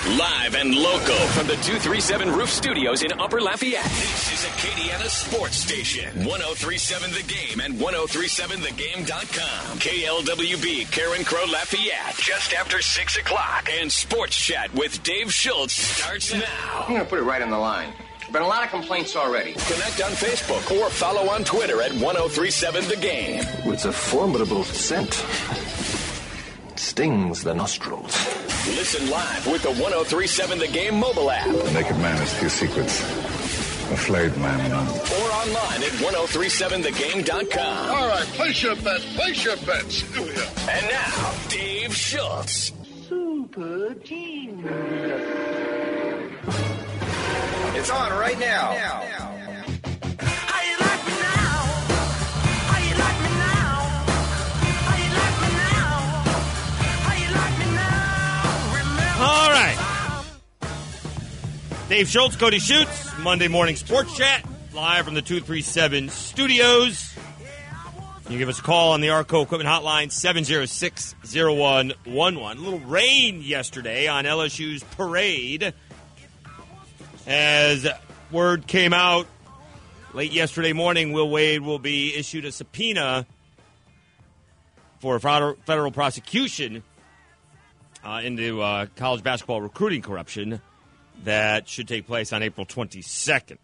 Live and local from the 237 Roof Studios in Upper Lafayette. This is Acadiana Sports Station. 103.7 The Game and 103.7thegame.com. KLWB, Karen Crow, Lafayette. Just after 6 o'clock. And Sports Chat with Dave Schultz starts now. I'm going to put it right on the line. There have been a lot of complaints already. Connect on Facebook or follow on Twitter at 103.7 The Game. It's a formidable scent. Stings the nostrils. Listen live with the 103.7 The Game mobile app. The naked man has few secrets. A flayed man, none. Or online at 103.7thegame.com. All right, place your bets. Place your bets. Do you? And now, Dave Schultz. Super genius. It's on right now. How you like me now? How you like me now? How you like me now? How you like me now? Remember. All right. Dave Schultz, Cody Schutz, Monday Morning Sports Chat, live from the 237 studios. You give us a call on the Arco Equipment Hotline, 706-0111. A little rain yesterday on LSU's parade. As word came out late yesterday morning, Will Wade will be issued a subpoena for federal prosecution into college basketball recruiting corruption that should take place on April 22nd.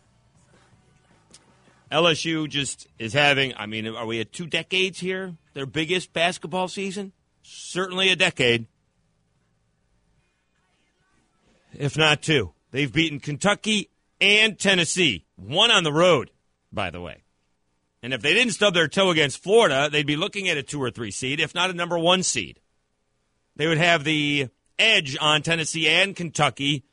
LSU just is having, are we at 2 decades here? Their biggest basketball season? Certainly a decade. If not 2. They've beaten Kentucky and Tennessee. 1 on the road, by the way. And if they didn't stub their toe against Florida, they'd be looking at a 2 or 3 seed, if not a number 1 seed. They would have the edge on Tennessee and Kentucky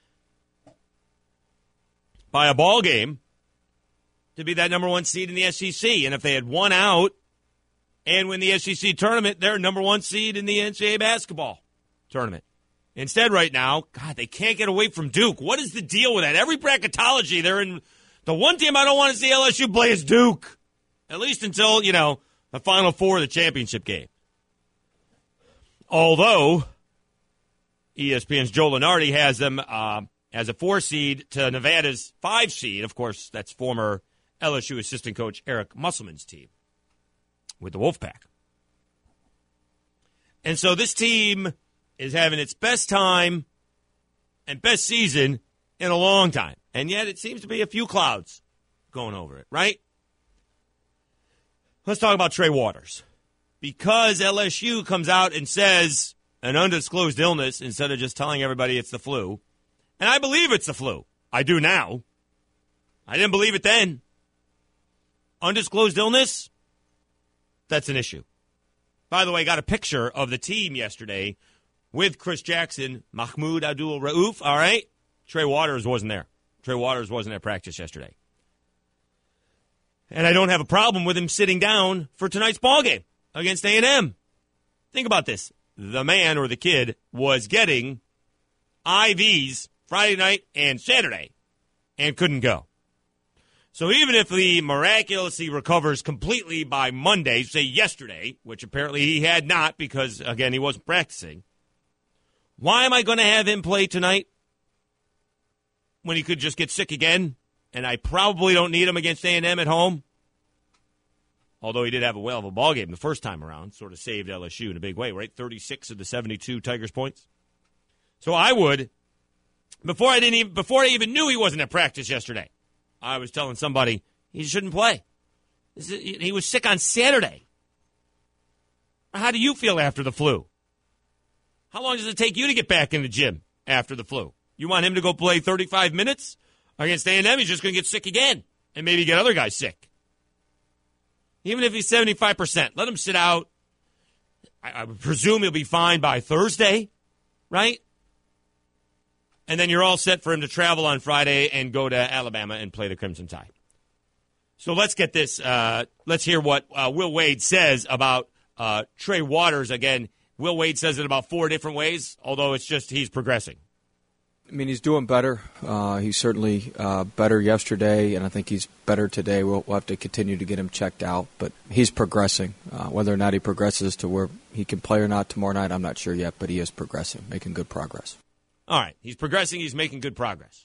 by a ball game to be that number 1 seed in the SEC. And if they had won out and win the SEC tournament, they're number 1 seed in the NCAA basketball tournament. Instead, right now, God, they can't get away from Duke. What is the deal with that? Every bracketology, they're in. The one team I don't want to see LSU play is Duke. At least until, the Final Four of the championship game. Although, ESPN's Joe Lunardi has them as a 4 seed to Nevada's 5 seed. Of course, that's former LSU assistant coach Eric Musselman's team with the Wolfpack. And so this team is having its best time and best season in a long time. And yet it seems to be a few clouds going over it, right? Let's talk about Trey Waters. Because LSU comes out and says an undisclosed illness instead of just telling everybody it's the flu. And I believe it's the flu. I do now. I didn't believe it then. Undisclosed illness? That's an issue. By the way, got a picture of the team yesterday with Chris Jackson, Mahmoud Abdul-Rauf, all right? Trey Waters wasn't there. Trey Waters wasn't at practice yesterday. And I don't have a problem with him sitting down for tonight's ballgame against A&M. Think about this. The man or the kid was getting IVs Friday night and Saturday and couldn't go. So even if he miraculously recovers completely by Monday, say yesterday, which apparently he had not because, again, he wasn't practicing, why am I going to have him play tonight when he could just get sick again? And I probably don't need him against A&M at home. Although he did have a whale of a ball game the first time around, sort of saved LSU in a big way, right? 36 of the 72 Tigers points. So I would, before I even knew he wasn't at practice yesterday, I was telling somebody he shouldn't play. He was sick on Saturday. How do you feel after the flu? How long does it take you to get back in the gym after the flu? You want him to go play 35 minutes against A&M? He's just going to get sick again and maybe get other guys sick. Even if he's 75%, let him sit out. I would presume he'll be fine by Thursday, right? And then you're all set for him to travel on Friday and go to Alabama and play the Crimson Tide. So let's get this. Let's hear what Will Wade says about Trey Waters. Again, Will Wade says it about 4 different ways, although it's just he's progressing. I mean, he's doing better. He's certainly better yesterday, and I think he's better today. We'll have to continue to get him checked out, but he's progressing. Whether or not he progresses to where he can play or not tomorrow night, I'm not sure yet, but he is progressing, making good progress. All right, he's progressing. He's making good progress.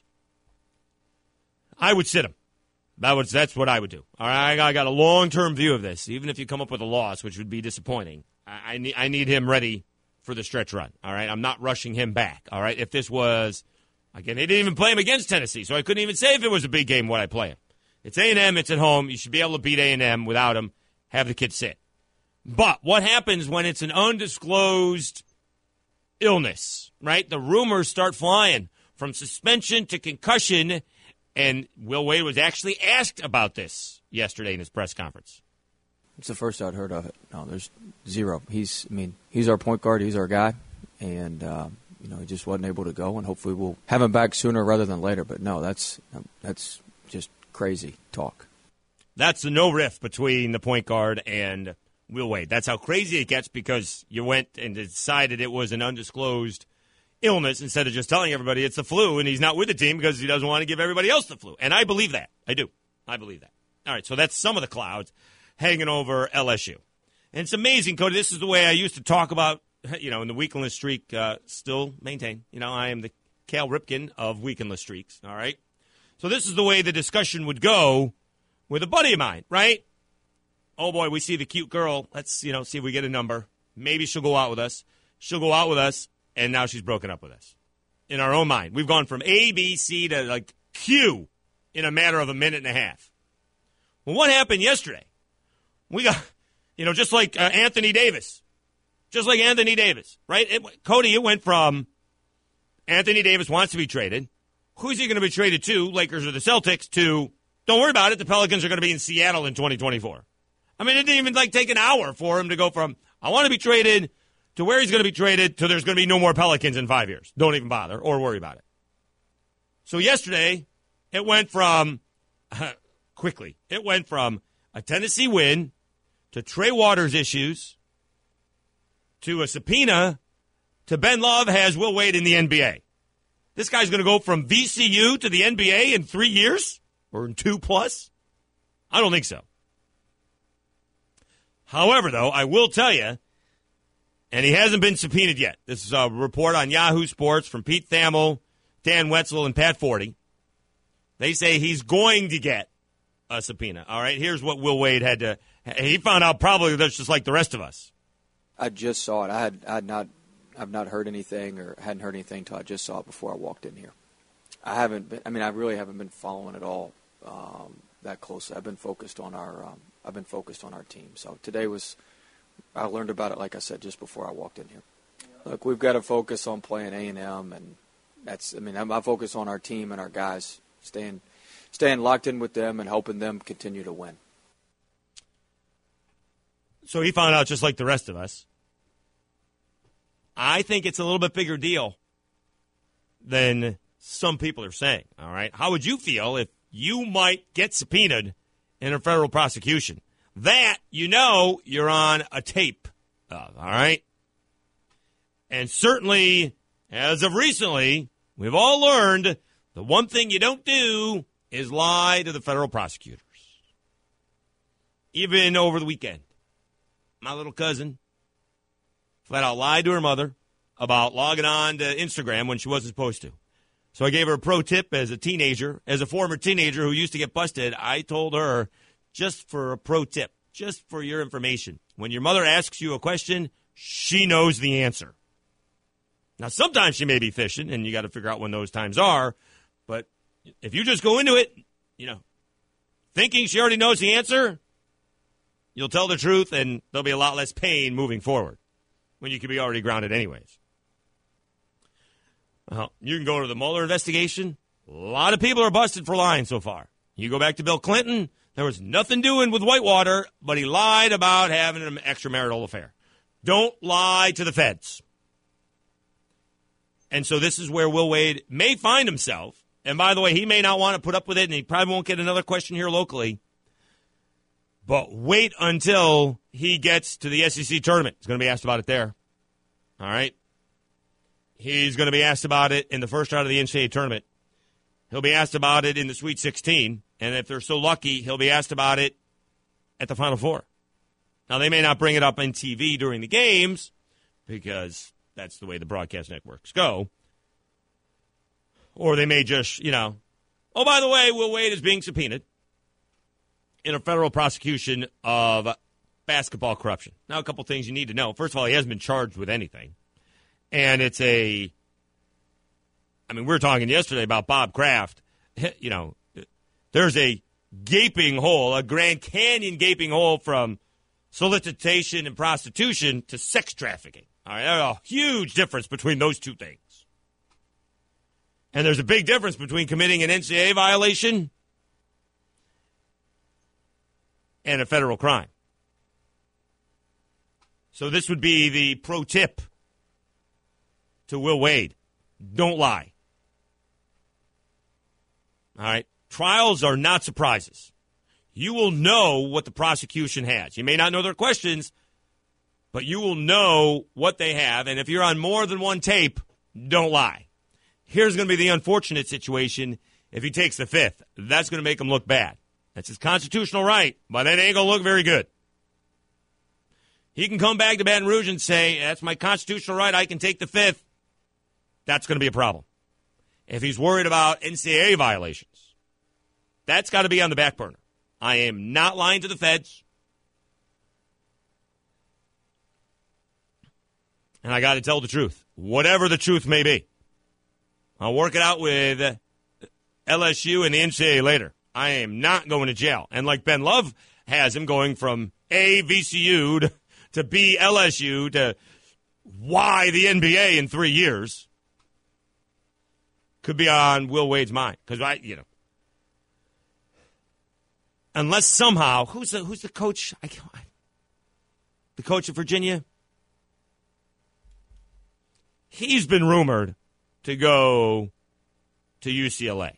I would sit him. That's what I would do. All right, I got a long-term view of this. Even if you come up with a loss, which would be disappointing, I need him ready for the stretch run. All right, I'm not rushing him back. All right, if this was, again, they didn't even play him against Tennessee, so I couldn't even say if it was a big game would I play him. It's A&M. It's at home. You should be able to beat A&M without him. Have the kid sit. But what happens when it's an undisclosed illness, right? The rumors start flying from suspension to concussion, and Will Wade was actually asked about this yesterday in his press conference. It's the first I'd heard of it. No, there's zero. He's our point guard. He's our guy, and he just wasn't able to go. And hopefully we'll have him back sooner rather than later. But no, that's just crazy talk. That's the no riff between the point guard and Will Wade. That's how crazy it gets because you went and decided it was an undisclosed illness instead of just telling everybody it's the flu and he's not with the team because he doesn't want to give everybody else the flu. And I believe that. I do. I believe that. All right, so that's some of the clouds hanging over LSU. And it's amazing, Cody. This is the way I used to talk about, in the weekenless streak, still maintain. I am the Cal Ripken of weekenless streaks, all right? So this is the way the discussion would go with a buddy of mine, right? Oh, boy, we see the cute girl. Let's, see if we get a number. Maybe she'll go out with us. She'll go out with us, and now she's broken up with us. In our own mind. We've gone from A, B, C to, Q in a matter of a minute and a half. Well, what happened yesterday? We got, just like Anthony Davis. Just like Anthony Davis, right? Cody, it went from Anthony Davis wants to be traded. Who's he going to be traded to, Lakers or the Celtics, to don't worry about it, the Pelicans are going to be in Seattle in 2024. I mean, it didn't even take an hour for him to go from I want to be traded to where he's going to be traded to there's going to be no more Pelicans in 5 years. Don't even bother or worry about it. So yesterday, it went from, it went from a Tennessee win to Trey Waters issues to a subpoena to Ben Love has Will Wade in the NBA. This guy's going to go from VCU to the NBA in 3 years or in 2+? I don't think so. However, though, I will tell you, and he hasn't been subpoenaed yet. This is a report on Yahoo Sports from Pete Thamel, Dan Wetzel, and Pat Forty. They say he's going to get a subpoena. All right, here's what Will Wade had to. He found out probably that's just like the rest of us. I just saw it. I've not heard anything or hadn't heard anything until I just saw it before I walked in here. I really haven't been following it all that closely. I've been focused on our team. So today I learned about it, like I said, just before I walked in here. Look, we've got to focus on playing A&M, and I focus on our team and our guys, staying locked in with them and helping them continue to win. So he found out just like the rest of us. I think it's a little bit bigger deal than some people are saying, all right? How would you feel if you might get subpoenaed in a federal prosecution? That, you're on a tape of, all right? And certainly, as of recently, we've all learned the one thing you don't do is lie to the federal prosecutors. Even over the weekend, my little cousin flat out lied to her mother about logging on to Instagram when she wasn't supposed to. So I gave her a pro tip as a former teenager who used to get busted. I told her, just for a pro tip, just for your information, when your mother asks you a question, she knows the answer. Now, sometimes she may be fishing, and you got to figure out when those times are. But if you just go into it, thinking she already knows the answer, you'll tell the truth, and there'll be a lot less pain moving forward when you could be already grounded anyways. You can go to the Mueller investigation. A lot of people are busted for lying so far. You go back to Bill Clinton, there was nothing doing with Whitewater, but he lied about having an extramarital affair. Don't lie to the feds. And so this is where Will Wade may find himself. And by the way, he may not want to put up with it, and he probably won't get another question here locally. But wait until he gets to the SEC tournament. He's going to be asked about it there. All right? He's going to be asked about it in the first round of the NCAA tournament. He'll be asked about it in the Sweet 16. And if they're so lucky, he'll be asked about it at the Final Four. Now, they may not bring it up on TV during the games because that's the way the broadcast networks go. Or they may just, oh, by the way, Will Wade is being subpoenaed in a federal prosecution of basketball corruption. Now, a couple things you need to know. First of all, he hasn't been charged with anything. And it's we were talking yesterday about Bob Kraft. There's a gaping hole, a Grand Canyon gaping hole from solicitation and prostitution to sex trafficking. All right, there's a huge difference between those two things. And there's a big difference between committing an NCAA violation and a federal crime. So this would be the pro tip to Will Wade. Don't lie. All right? Trials are not surprises. You will know what the prosecution has. You may not know their questions, but you will know what they have. And if you're on more than one tape, don't lie. Here's going to be the unfortunate situation if he takes the fifth. That's going to make him look bad. That's his constitutional right, but it ain't going to look very good. He can come back to Baton Rouge and say, that's my constitutional right, I can take the fifth. That's going to be a problem. If he's worried about NCAA violations, that's got to be on the back burner. I am not lying to the feds. And I got to tell the truth, whatever the truth may be. I'll work it out with LSU and the NCAA later. I am not going to jail. And like Ben Love has him going from A, VCU to B, LSU to Y, the NBA in 3 years, could be on Will Wade's mind. Because, unless somehow, who's the coach? The coach of Virginia? He's been rumored to go to UCLA.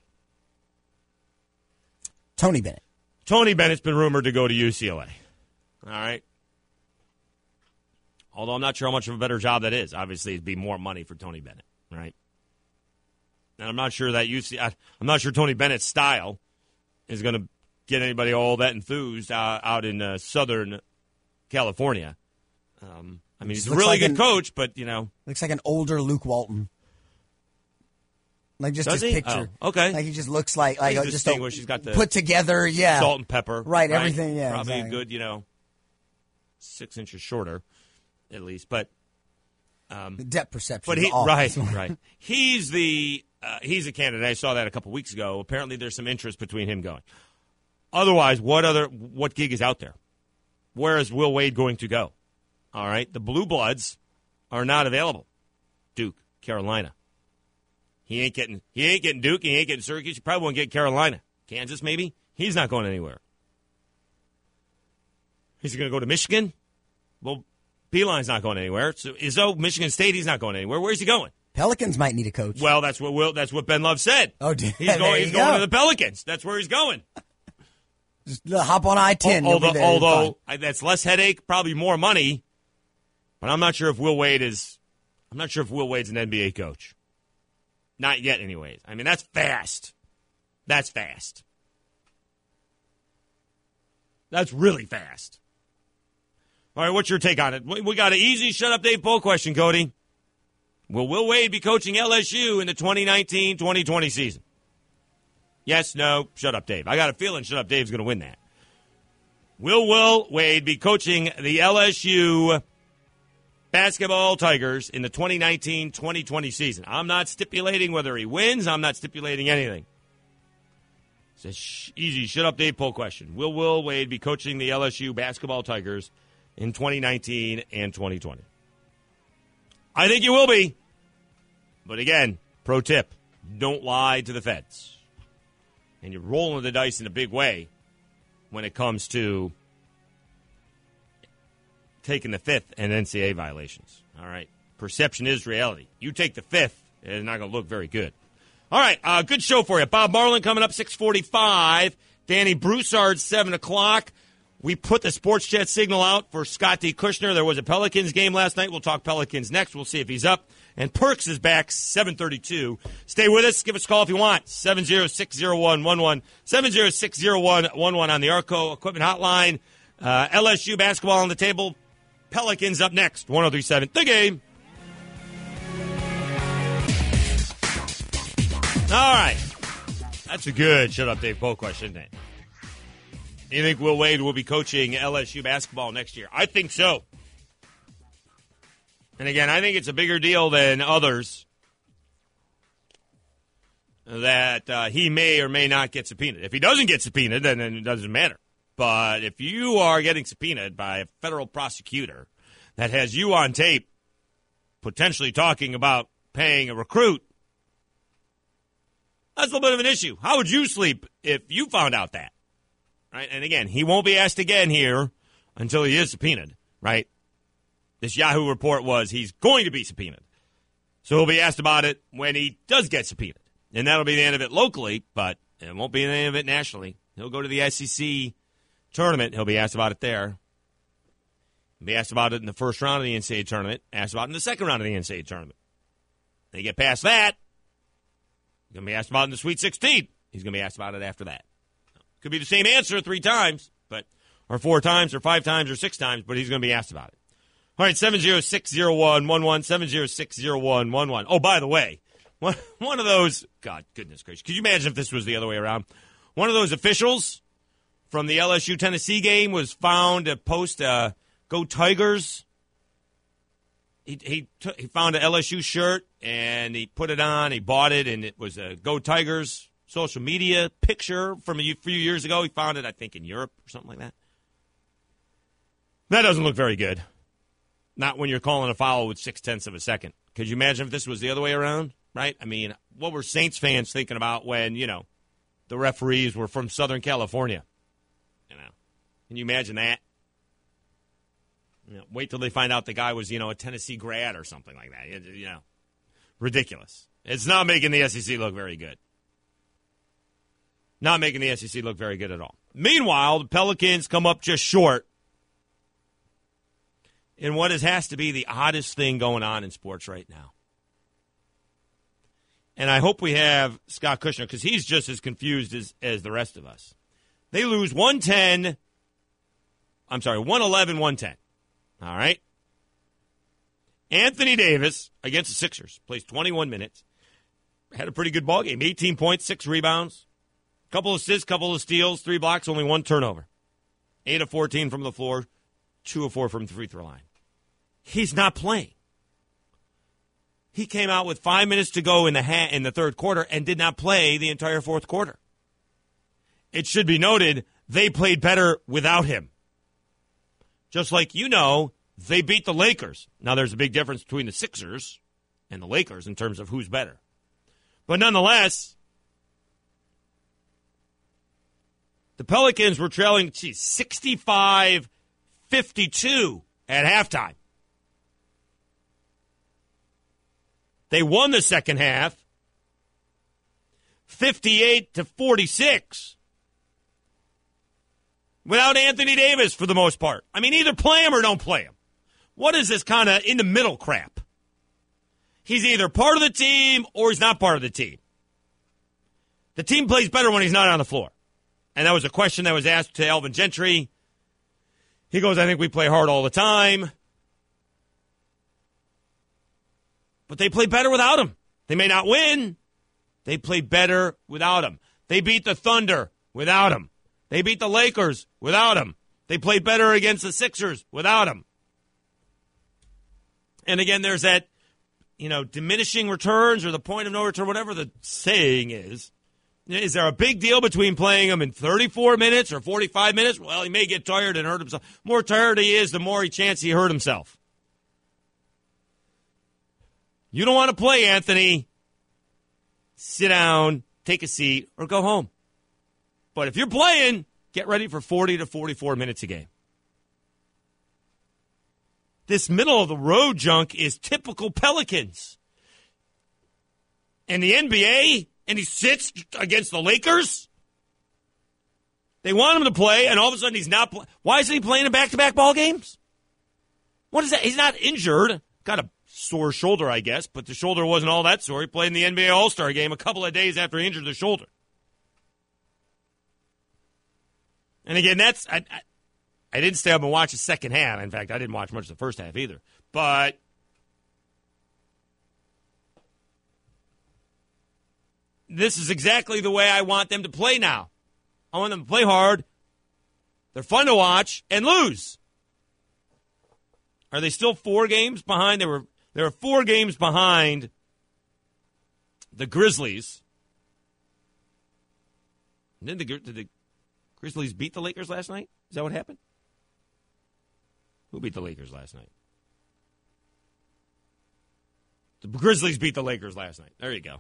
Tony Bennett. Tony Bennett's been rumored to go to UCLA. All right. Although I'm not sure how much of a better job that is. Obviously, it'd be more money for Tony Bennett, right? And I'm not sure that I'm not sure Tony Bennett's style is going to get anybody all that enthused out in Southern California. He's a really good coach, but looks like an older Luke Walton. Like just Does his he? picture. Oh, okay. Like he just looks like He's just distinguished. He's got the put together, yeah. Salt and pepper. Right, everything, yeah. Probably exactly. a good, 6 inches shorter, at least. But the depth perception. But is off. right. He's a candidate. I saw that a couple weeks ago. Apparently, there's some interest between him going. Otherwise, what gig is out there? Where is Will Wade going to go? All right, the Blue Bloods are not available. Duke, Carolina. He ain't getting Duke. He ain't getting Syracuse. He probably won't get Carolina. Kansas, maybe. He's not going anywhere. He's going to go to Michigan. Well, Beeline's not going anywhere. So Izzo, Michigan State, he's not going anywhere. Where's he going? Pelicans might need a coach. Well, that's what Ben Love said. Oh, he's going to the Pelicans. That's where he's going. Just hop on I-10. Although that's less headache, probably more money. But I'm not sure if Will Wade's an NBA coach. Not yet, anyways. That's fast. That's fast. That's really fast. All right, what's your take on it? We got an easy Shut Up Dave poll question, Cody. Will Will Wade be coaching LSU in the 2019-2020 season? Yes, no, Shut Up Dave. I got a feeling Shut Up Dave's going to win that. Will Wade be coaching the LSU basketball Tigers in the 2019-2020 season? I'm not stipulating whether he wins. I'm not stipulating anything. It's an easy Shut Up Dave poll question. Will Will Wade be coaching the LSU basketball Tigers in 2019 and 2020? I think you will be. But again, pro tip, don't lie to the feds. And you're rolling the dice in a big way when it comes to taking the fifth and NCAA violations. All right. Perception is reality. You take the fifth, it's not going to look very good. All right. Good show for you. Bob Marlin coming up 6:45. Danny Broussard, 7 o'clock. We put the Sports Jet signal out for Scott D. Kushner. There was a Pelicans game last night. We'll talk Pelicans next. We'll see if he's up. And Perks is back, 7:32. Stay with us. Give us a call if you want. 706-0111. 706-0111 on the Arco Equipment Hotline. LSU basketball on the table. Pelicans up next. 103.7 The Game. All right. That's a good Shut Up Dave Poe question, isn't it? You think Will Wade will be coaching LSU basketball next year? I think so. And again, I think it's a bigger deal than others that he may or may not get subpoenaed. If he doesn't get subpoenaed, then it doesn't matter. But if you are getting subpoenaed by a federal prosecutor that has you on tape potentially talking about paying a recruit, that's a little bit of an issue. How would you sleep if you found out that? Right? And again, he won't be asked again here until he is subpoenaed, right? This Yahoo report was he's going to be subpoenaed. So he'll be asked about it when he does get subpoenaed. And that'll be the end of it locally, but it won't be the end of it nationally. He'll go to the SEC tournament. He'll be asked about it there. He'll be asked about it in the first round of the NCAA tournament, asked about it in the second round of the NCAA tournament. They get past that, he's going to be asked about it in the Sweet 16. He's going to be asked about it after that. Could be the same answer 3 times, or 4 times, or 5 times, or 6 times, but he's going to be asked about it. All right, 706-0111, 706-0111. Oh, by the way, one of those, God, goodness gracious, could you imagine if this was the other way around? One of those officials from the LSU-Tennessee game was found to post Go Tigers. He found an LSU shirt, and he put it on, he bought it, and it was a Go Tigers social media picture from a few years ago. He found it, I think, in Europe or something like that. That doesn't look very good. Not when you're calling a foul with 0.6 of a second. Could you imagine if this was the other way around? Right? I mean, what were Saints fans thinking about when, the referees were from Southern California? Can you imagine that? Wait till they find out the guy was, a Tennessee grad or something like that. Ridiculous. It's not making the SEC look very good. Not making the SEC look very good at all. Meanwhile, the Pelicans come up just short in what has to be the oddest thing going on in sports right now. And I hope we have Scott Kushner, because he's just as confused as the rest of us. They lose 111-110. All right? Anthony Davis, against the Sixers, plays 21 minutes. Had a pretty good ball game. 18 points, 6 rebounds. Couple of assists, couple of steals, 3 blocks, only 1 turnover. 8 of 14 from the floor, 2 of 4 from the free throw line. He's not playing. He came out with 5 minutes to go in the third quarter and did not play the entire fourth quarter. It should be noted, they played better without him. Just like they beat the Lakers. Now, there's a big difference between the Sixers and the Lakers in terms of who's better. But nonetheless, the Pelicans were trailing 65-52 at halftime. They won the second half, 58-46, without Anthony Davis for the most part. I mean, either play him or don't play him. What is this kind of in-the-middle crap? He's either part of the team or he's not part of the team. The team plays better when he's not on the floor. And that was a question that was asked to Alvin Gentry. He goes, I think we play hard all the time. But they play better without him. They may not win. They play better without him. They beat the Thunder without him. They beat the Lakers without him. They played better against the Sixers without him. And again, there's that, diminishing returns or the point of no return, whatever the saying is. Is there a big deal between playing him in 34 minutes or 45 minutes? Well, he may get tired and hurt himself. The more tired he is, the more chance he hurt himself. You don't want to play, Anthony. Sit down, take a seat, or go home. But if you're playing, get ready for 40 to 44 minutes a game. This middle-of-the-road junk is typical Pelicans. And the NBA, and he sits against the Lakers? They want him to play, and all of a sudden he's not playing. Why isn't he playing in back-to-back ball games? What is that? He's not injured. Got a sore shoulder, I guess, but the shoulder wasn't all that sore. He played in the NBA All-Star game a couple of days after he injured the shoulder. And again, I didn't stay up and watch the second half. In fact, I didn't watch much of the first half either. But this is exactly the way I want them to play now. I want them to play hard. They're fun to watch and lose. Are they still 4 games behind? They were 4 games behind the Grizzlies. Did the Grizzlies beat the Lakers last night? Is that what happened? Who beat the Lakers last night? The Grizzlies beat the Lakers last night. There you go.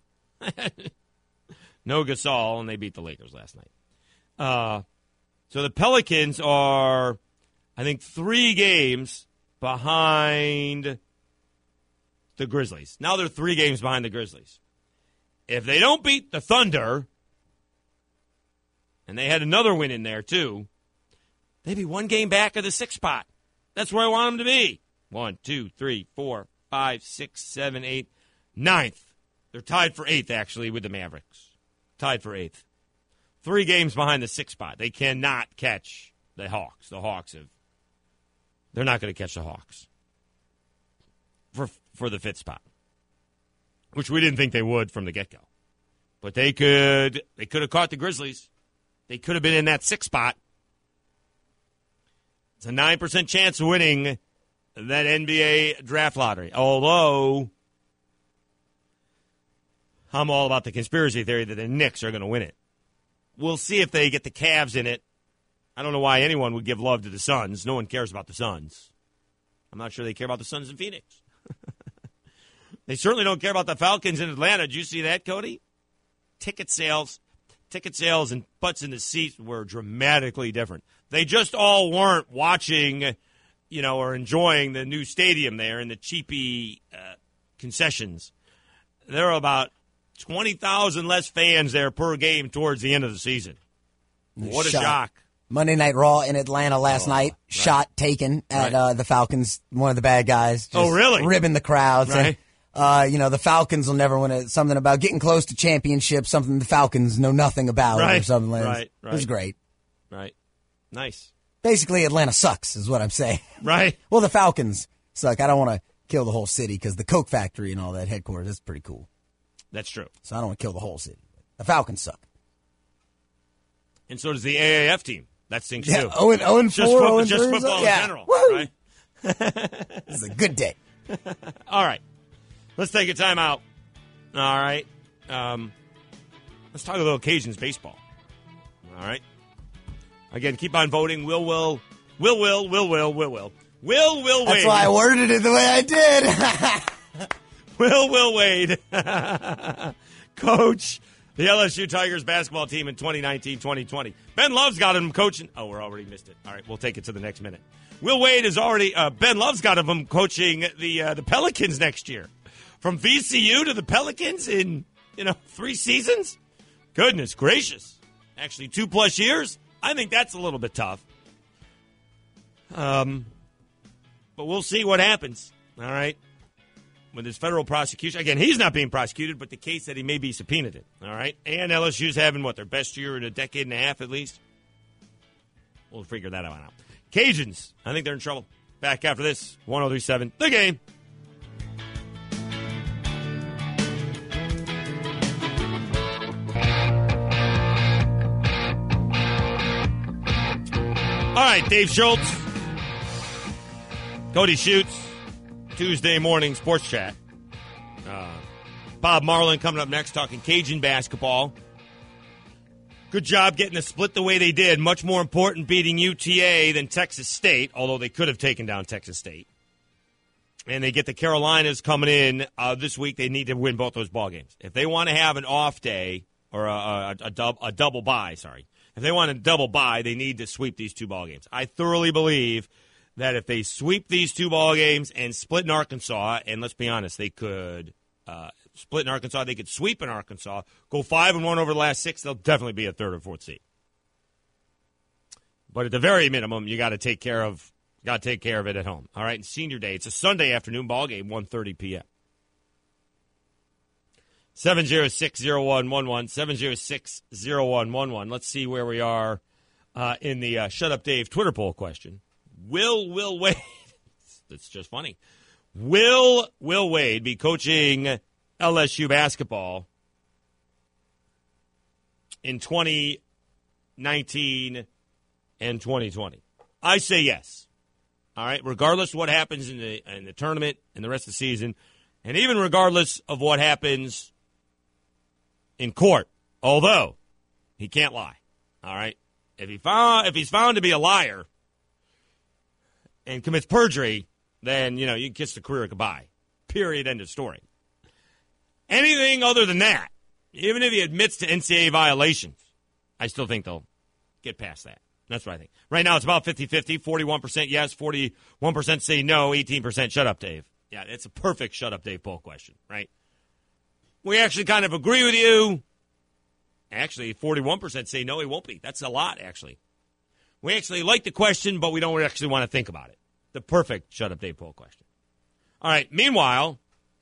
No Gasol, and they beat the Lakers last night. So the Pelicans are, I think, 3 games behind the Grizzlies. Now they're 3 games behind the Grizzlies. If they don't beat the Thunder, and they had another win in there too, they'd be 1 game back of the 6th spot. That's where I want them to be. 1, 2, 3, 4, 5, 6, 7, 8, 9th. They're tied for 8th, actually, with the Mavericks. Tied for 8th. 3 games behind the 6th spot. They cannot catch the Hawks. The Hawks they're not going to catch the Hawks for the 5th spot, which we didn't think they would from the get-go. But they could have caught the Grizzlies. They could have been in that 6th spot. It's a 9% chance of winning that NBA draft lottery. Although, I'm all about the conspiracy theory that the Knicks are going to win it. We'll see if they get the Cavs in it. I don't know why anyone would give love to the Suns. No one cares about the Suns. I'm not sure they care about the Suns in Phoenix. They certainly don't care about the Falcons in Atlanta. Did you see that, Cody? Ticket sales and butts in the seats were dramatically different. They just all weren't watching, or enjoying the new stadium there and the cheapy concessions. There were about 20,000 less fans there per game towards the end of the season. What a shock. Monday Night Raw in Atlanta last night. Right. Shot taken at the Falcons. One of the bad guys. Just really? Ribbing the crowd. Right. The Falcons will never win it. Something about getting close to championship, something the Falcons know nothing about or something like that. Right. It was great. Right. Nice. Basically, Atlanta sucks is what I'm saying. Right. Well, the Falcons suck. I don't want to kill the whole city because the Coke factory and all that headquarters, that's pretty cool. That's true. So I don't want to kill the whole city. The Falcons suck. And so does the AAF team. That stinks too. 0-4, just football in general. Woo! Right? This is a good day. All right. Let's take a timeout. All right. Let's talk a little Cajuns baseball. All right. Again, keep on voting. Will Wade. That's why I worded it the way I did. Will Wade. Coach the LSU Tigers basketball team in 2019-2020. Ben Love's got him coaching. Oh, we're already missed it. All right, we'll take it to the next minute. Will Wade is already Ben Love's got him coaching the Pelicans next year. From VCU to the Pelicans in 3 seasons? Goodness gracious. Actually 2+ years? I think that's a little bit tough. But we'll see what happens. All right. With his federal prosecution. Again, he's not being prosecuted, but the case that he may be subpoenaed it. All right. And LSU's having, their best year in a decade and a half at least? We'll figure that out. Cajuns, I think they're in trouble. Back after this, 103.7 The Game. All right, Dave Schultz, Cody Schutz, Tuesday morning sports chat. Bob Marlin coming up next, talking Cajun basketball. Good job getting the split the way they did. Much more important beating UTA than Texas State, although they could have taken down Texas State. And they get the Carolinas coming in this week. They need to win both those ball games. If they want to have an off day or a double bye, if they want a double bye, they need to sweep these 2 ball games. I thoroughly believe that if they sweep these 2 ball games and split in Arkansas, and let's be honest, they could split in Arkansas, they could sweep in Arkansas, go 5-1 over the last 6, they'll definitely be a 3rd or 4th seed. But at the very minimum, you got to take care of it at home. All right, and Senior Day, it's a Sunday afternoon ball game, 1:30 p.m. 706-0111, 706-0111. Let's see where we are in the Shut Up Dave Twitter poll question. Will Wade, it's just funny, Will Wade be coaching LSU basketball in 2019 and 2020? I say yes. All right, regardless of what happens in the tournament and the rest of the season, and even regardless of what happens in court, although he can't lie. All right, if he's found to be a liar and commits perjury, then you can kiss the career goodbye. Period. End of story. Anything other than that, even if he admits to NCAA violations, I still think they'll get past that. That's what I think. Right now it's about 50-50, 41% yes, 41% say no, 18% shut up, Dave. Yeah, it's a perfect shut up, Dave poll question, right? We actually kind of agree with you. Actually, 41% say no, he won't be. That's a lot, actually. We actually like the question, but we don't actually want to think about it. The perfect shut up, Dave poll question. All right, meanwhile,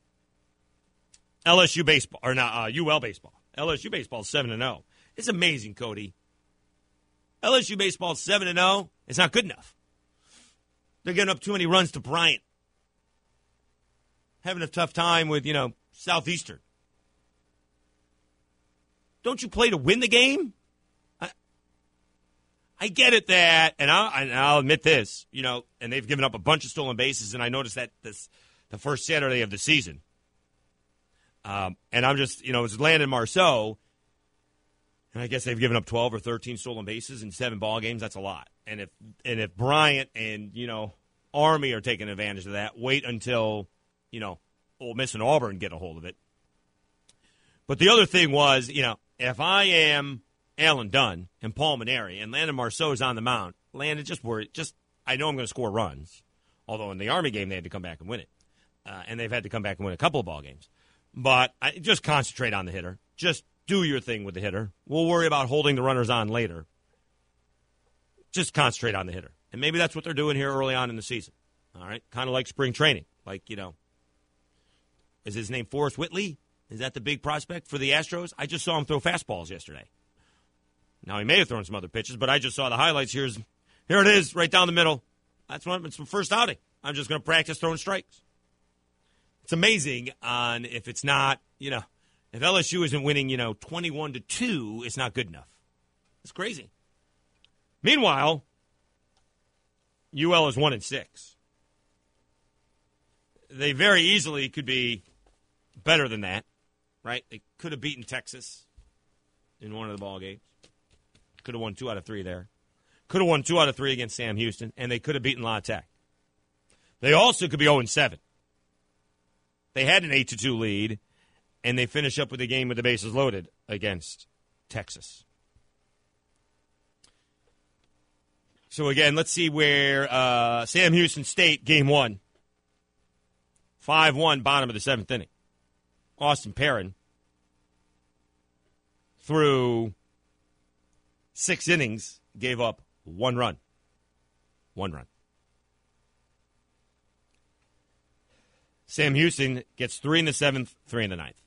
LSU baseball, or not, UL baseball. LSU baseball is 7-0. It's amazing, Cody. LSU baseball is 7-0. It's not good enough. They're getting up too many runs to Bryant. Having a tough time with, Southeastern. Don't you play to win the game? I get it that, and I'll admit this, and they've given up a bunch of stolen bases, and I noticed that the first Saturday of the season. And I'm just, it's Landon Marceau, and I guess they've given up 12 or 13 stolen bases in 7 ball games. That's a lot. And if Bryant and, Army are taking advantage of that, wait until, Ole Miss and Auburn get a hold of it. But the other thing was, if I am Alan Dunn and Paul Maneri and Landon Marceau is on the mound, Landon I know I'm going to score runs. Although in the Army game they had to come back and win it. And they've had to come back and win a couple of ball games. But just concentrate on the hitter. Just do your thing with the hitter. We'll worry about holding the runners on later. Just concentrate on the hitter. And maybe that's what they're doing here early on in the season. All right? Kind of like spring training. Like, is his name Forrest Whitley? Is that the big prospect for the Astros? I just saw him throw fastballs yesterday. Now, he may have thrown some other pitches, but I just saw the highlights. Here it is, right down the middle. It's the first outing. I'm just going to practice throwing strikes. It's amazing if it's not, if LSU isn't winning, 21-2, it's not good enough. It's crazy. Meanwhile, UL is 1-6. They very easily could be better than that, right? They could have beaten Texas in one of the ball games. Could have won 2 out of 3 there. Could have won 2 out of 3 against Sam Houston, and they could have beaten La Tech. They also could be 0-7. They had an 8-2 lead, and they finish up with a game with the bases loaded against Texas. So, again, let's see where Sam Houston State, game 1. 5-1, bottom of the 7th inning. Austin Perrin through 6 innings gave up 1 run. 1 run. Sam Houston gets 3 in the 7th, 3 in the 9th.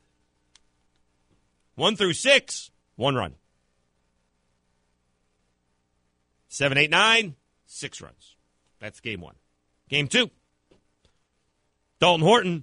1 through 6, 1 run. 7, 8, 9, 6 runs. That's game 1. Game 2. Dalton Horton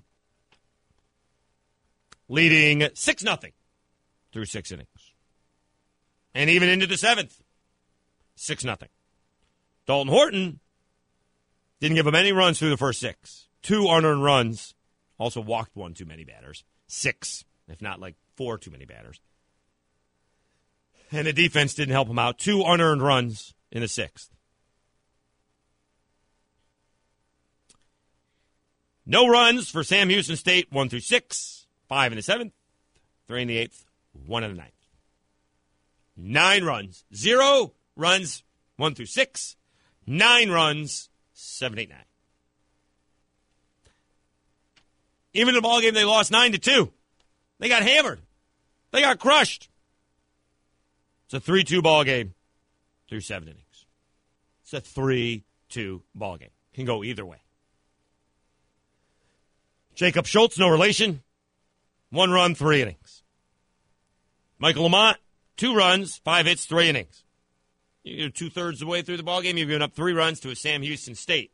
leading 6-0 through 6 innings. And even into the 7th, 6-0. Dalton Horton didn't give him any runs through the first 6. 2 unearned runs. Also walked 1 too many batters. 6, if not like 4 too many batters. And the defense didn't help him out. 2 unearned runs in the 6th. No runs for Sam Houston State, 1 through 6, 5 in the 7th, 3 in the 8th, 1 in the 9th. 9 runs, 0 runs, 1 through 6, 9 runs, 7, 8, 9. Even in the ball game, they lost 9-2. They got hammered. They got crushed. It's a 3-2 ball game through 7 innings. It's a 3-2 ball game. Can go either way. Jacob Schultz, no relation. 1 run, 3 innings. Michael Lamont, 2 runs, 5 hits, 3 innings. You're 2/3 of the way through the ballgame. You've given up 3 runs to a Sam Houston State.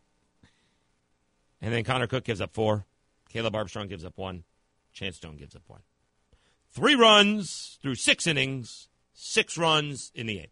And then Connor Cook gives up 4. Caleb Armstrong gives up 1. Chance Stone gives up 1. 3 runs through 6 innings, 6 runs in the 8th.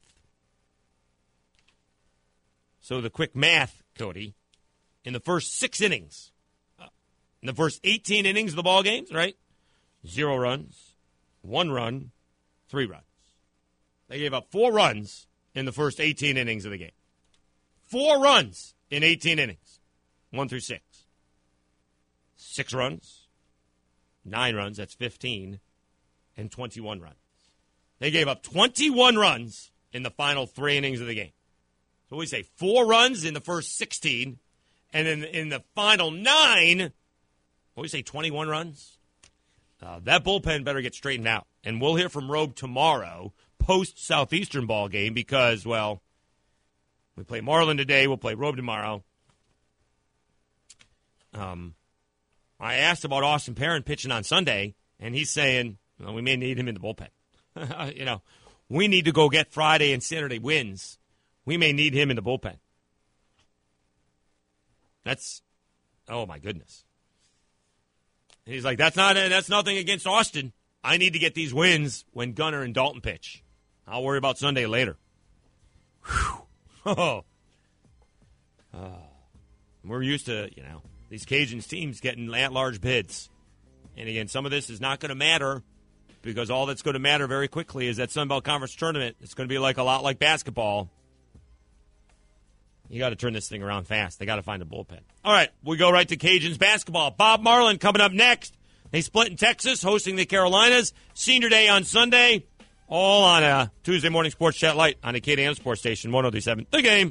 So the quick math, Cody, in the first 6 innings, in the first 18 innings of the ball games, right? 0 runs, 1 run, 3 runs. They gave up 4 runs in the first 18 innings of the game. 4 runs in 18 innings, 1 through 6. 6 runs, 9 runs, that's 15, and 21 runs. They gave up 21 runs in the final 3 innings of the game. So we say 4 runs in the first 16, and then in the final 9, what we say, 21 runs? That bullpen better get straightened out. And we'll hear from Robe tomorrow, post-Southeastern ball game, because, well, we play Marlin today, we'll play Robe tomorrow. I asked about Austin Perrin pitching on Sunday, and he's saying, well, we may need him in the bullpen. We need to go get Friday and Saturday wins. We may need him in the bullpen. That's, oh my goodness. And he's like, that's nothing against Austin. I need to get these wins when Gunnar and Dalton pitch. I'll worry about Sunday later. Whew. We're used to, these Cajuns teams getting at-large bids. And again, some of this is not going to matter because all that's going to matter very quickly is that Sun Belt Conference tournament. It's going to be a lot like basketball. You got to turn this thing around fast. They got to find a bullpen. All right, we go right to Cajuns basketball. Bob Marlin coming up next. They split in Texas, hosting the Carolinas. Senior Day on Sunday. All on a Tuesday morning Sports Chat Light on Acadiana Sports Station 103.7 The Game.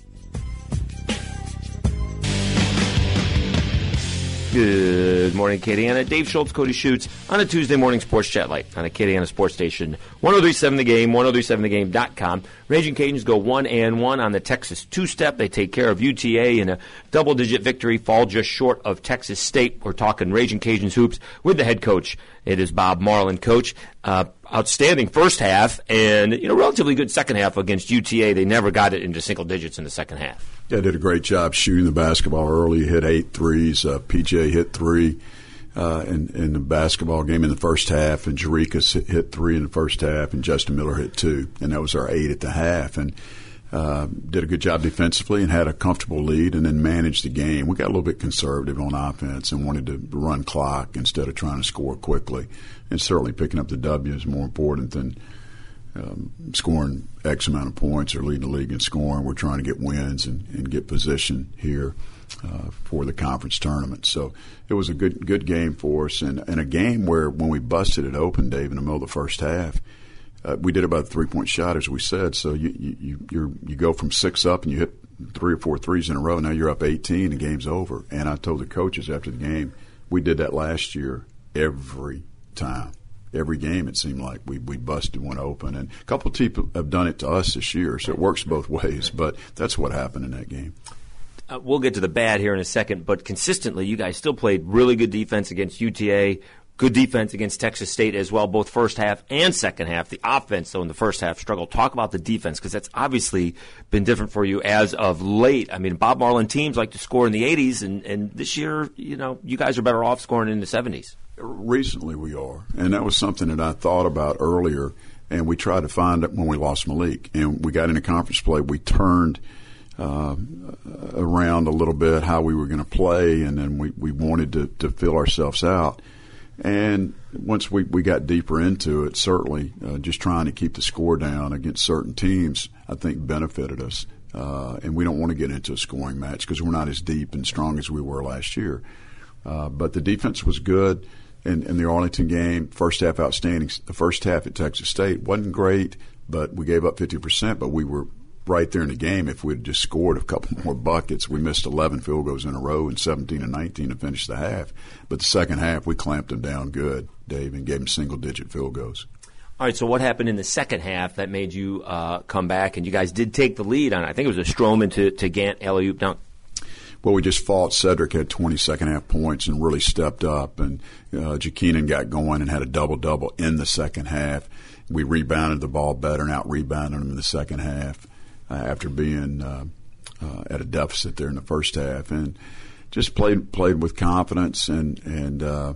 Good morning, Acadiana. Dave Schultz, Cody Schutz on a Tuesday morning Sports Chat Light on Acadiana Sports Station 103.7 The Game, 103.7thegame.com. Raging Cajuns go 1-1 on the Texas two-step. They take care of UTA in a double-digit victory, fall just short of Texas State. We're talking Raging Cajuns hoops with the head coach. It is Bob Marlin, coach. Outstanding first half and relatively good second half against UTA. They never got it into single digits in the second half. Yeah, did a great job shooting the basketball early. Hit 8 threes. PJ hit 3 in the basketball game in the first half, and Jerica hit 3 in the first half, and Justin Miller hit 2. And that was our 8 at the half. And did a good job defensively and had a comfortable lead and then managed the game. We got a little bit conservative on offense and wanted to run clock instead of trying to score quickly. And certainly picking up the W is more important than scoring X amount of points or leading the league in scoring. We're trying to get wins and get position here for the conference tournament. So it was a good game for us, and a game where when we busted it open, Dave, in the middle of the first half, we did about a 3-point shot, as we said. So you go from 6 up and you hit 3 or 4 threes in a row. Now you're up 18 and game's over. And I told the coaches after the game, we did that last year every time. Every game, it seemed like we busted one open. And a couple of people have done it to us this year, so it works both ways. But that's what happened in that game. We'll get to the bad here in a second, but consistently you guys still played really good defense against UTA, good defense against Texas State as well, both first half and second half. The offense, though, in the first half struggled. Talk about the defense, because that's obviously been different for you as of late. I mean, Bob Marlin teams like to score in the 80s, and this year, you guys are better off scoring in the 70s. Recently we are, and that was something that I thought about earlier, and we tried to find it when we lost Malik, and we got into conference play. We turned around a little bit how we were going to play, and then we wanted to fill ourselves out. And once we got deeper into it, certainly just trying to keep the score down against certain teams, I think benefited us. And we don't want to get into a scoring match because we're not as deep and strong as we were last year. But the defense was good. In the Arlington game, first half outstanding. The first half at Texas State wasn't great, but we gave up 50%, but we were right there in the game. If we had just scored a couple more buckets, we missed 11 field goals in a row and 17 and 19 to finish the half. But the second half, we clamped them down good, Dave, and gave them single-digit field goals. All right, so what happened in the second half that made you come back? And you guys did take the lead on, I think it was a Stroman to Gant alley-oop dunk. Well, we just fought. Cedric had 20 second-half points and really stepped up. And Jacqueline got going and had a double-double in the second half. We rebounded the ball better and out-rebounded them in the second half after being at a deficit there in the first half. And just played with confidence and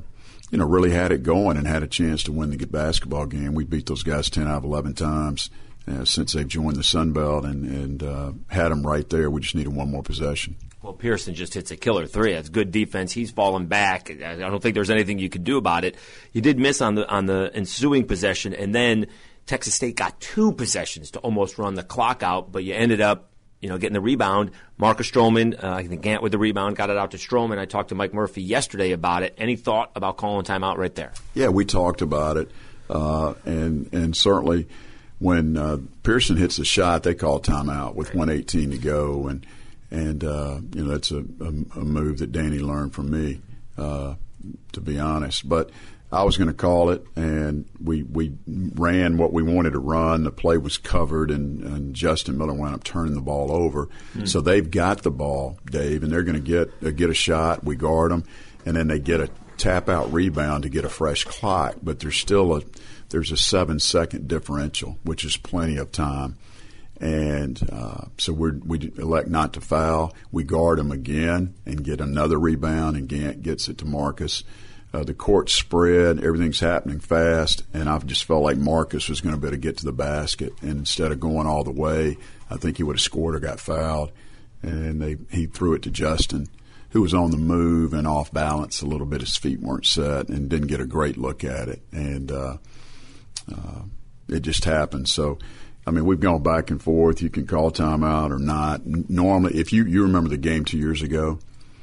really had it going and had a chance to win the basketball game. We beat those guys 10 out of 11 times since they've joined the Sun Belt and had them right there. We just needed one more possession. Well, Pearson just hits a killer three. That's good defense. He's fallen back. I don't think there's anything you could do about it. You did miss on the ensuing possession, and then Texas State got 2 possessions to almost run the clock out, but you ended up getting the rebound. Marcus Stroman, I think Gant with the rebound, got it out to Stroman. I talked to Mike Murphy yesterday about it. Any thought about calling timeout right there? Yeah, we talked about it, and certainly when Pearson hits the shot, they call timeout with 1:18 to go, and that's a move that Danny learned from me, to be honest. But I was going to call it, and we ran what we wanted to run. The play was covered, and Justin Miller wound up turning the ball over. So they've got the ball, Dave, and they're going to get a shot. We guard them, and then they get a tap-out rebound to get a fresh clock. But there's still a 7-second differential, which is plenty of time. And so we elect not to foul. We guard them again and get another rebound, and Gant gets it to Marcus. The court spread, everything's happening fast, and I just felt like Marcus was going to be able to get to the basket. And instead of going all the way, I think he would have scored or got fouled. And he threw it to Justin, who was on the move and off balance a little bit. His feet weren't set and didn't get a great look at it. And it just happened. So, we've gone back and forth. You can call timeout or not. Normally, if you remember the game 2 years ago,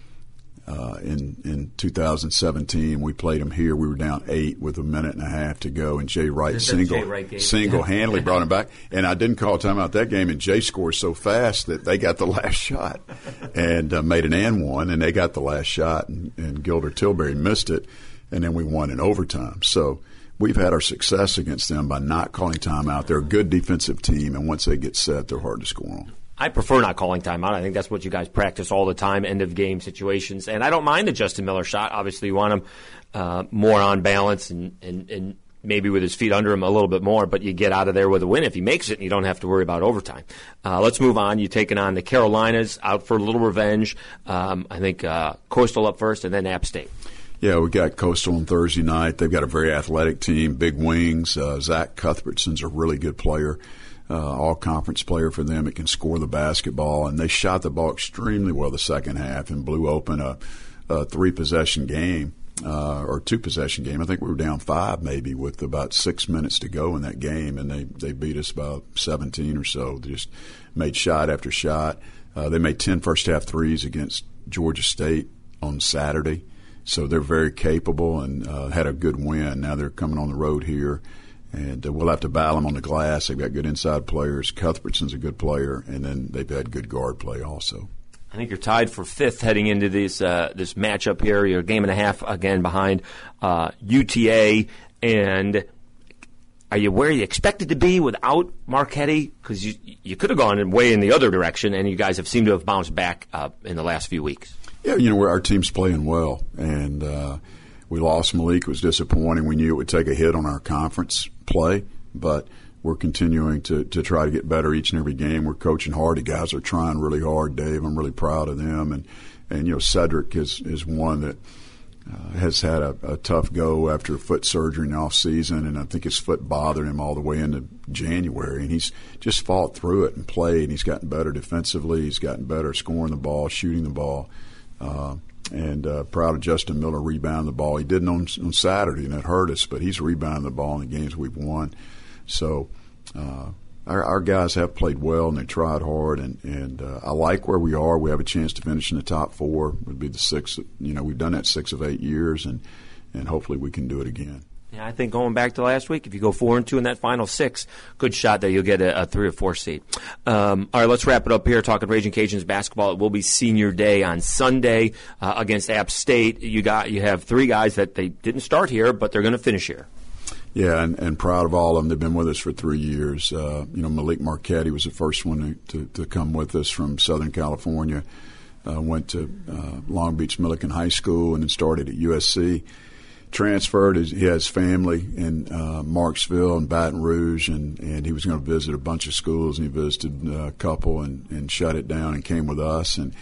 in 2017, we played them here. We were down 8 with a minute and a half to go, and Jay Wright single-handedly brought him back. And I didn't call timeout that game, and Jay scored so fast that they got the last shot and made an and one, and they got the last shot, and Gilder Tilbury missed it, and then we won in overtime. So we've had our success against them by not calling timeout. They're a good defensive team, and once they get set, they're hard to score on. I prefer not calling timeout. I think that's what you guys practice all the time, end-of-game situations. And I don't mind the Justin Miller shot. Obviously, you want him more on balance and maybe with his feet under him a little bit more, but you get out of there with a win if he makes it, and you don't have to worry about overtime. Let's move on. You're taking on the Carolinas, out for a little revenge. I think Coastal up first and then App State. Yeah, we got Coastal on Thursday night. They've got a very athletic team, big wings. Zach Cuthbertson's a really good player. All-conference player for them. It can score the basketball, and they shot the ball extremely well the second half and blew open a 3-possession game or 2-possession game. I think we were down 5 maybe with about 6 minutes to go in that game, and they beat us about 17 or so. They just made shot after shot. They made 10 first-half threes against Georgia State on Saturday, so they're very capable and had a good win. Now they're coming on the road here. And we'll have to battle them on the glass. They've got good inside players. Cuthbertson's a good player, and then they've had good guard play also. I think you're tied for 5th heading into this matchup here. You're a game and a half again behind UTA. And are you where you expected to be without Marquette? Because you could have gone way in the other direction, and you guys have seemed to have bounced back in the last few weeks. Yeah, our team's playing well, and we lost Malik. It was disappointing. We knew it would take a hit on our conference play, but we're continuing to try to get better each and every game. We're coaching hard. The guys are trying really hard, Dave. I'm really proud of them. And Cedric is one that has had a tough go after foot surgery in the off season, and I think his foot bothered him all the way into January. And he's just fought through it and played. And he's gotten better defensively. He's gotten better scoring the ball, shooting the ball. And proud of Justin Miller rebounding the ball. He didn't on Saturday, and it hurt us, but he's rebounding the ball in the games we've won. So our guys have played well, and they tried hard, and I like where we are. We have a chance to finish in the top 4. It would be the 6th. We've done that 6 of 8 years, and hopefully we can do it again. Yeah, I think going back to last week, if you go 4-2 in that final 6, good shot that you'll get a 3 or 4 seed. All right, let's wrap it up here. Talking Raging Cajuns basketball. It will be senior day on Sunday against App State. You have 3 guys that they didn't start here, but they're going to finish here. Yeah, and proud of all of them. They've been with us for 3 years. Malik Marquette was the first one to come with us from Southern California. Went to Long Beach Millikan High School and then started at USC. Transferred. He has family in Marksville and Baton Rouge, and he was going to visit a bunch of schools, and he visited a couple and shut it down and came with us. And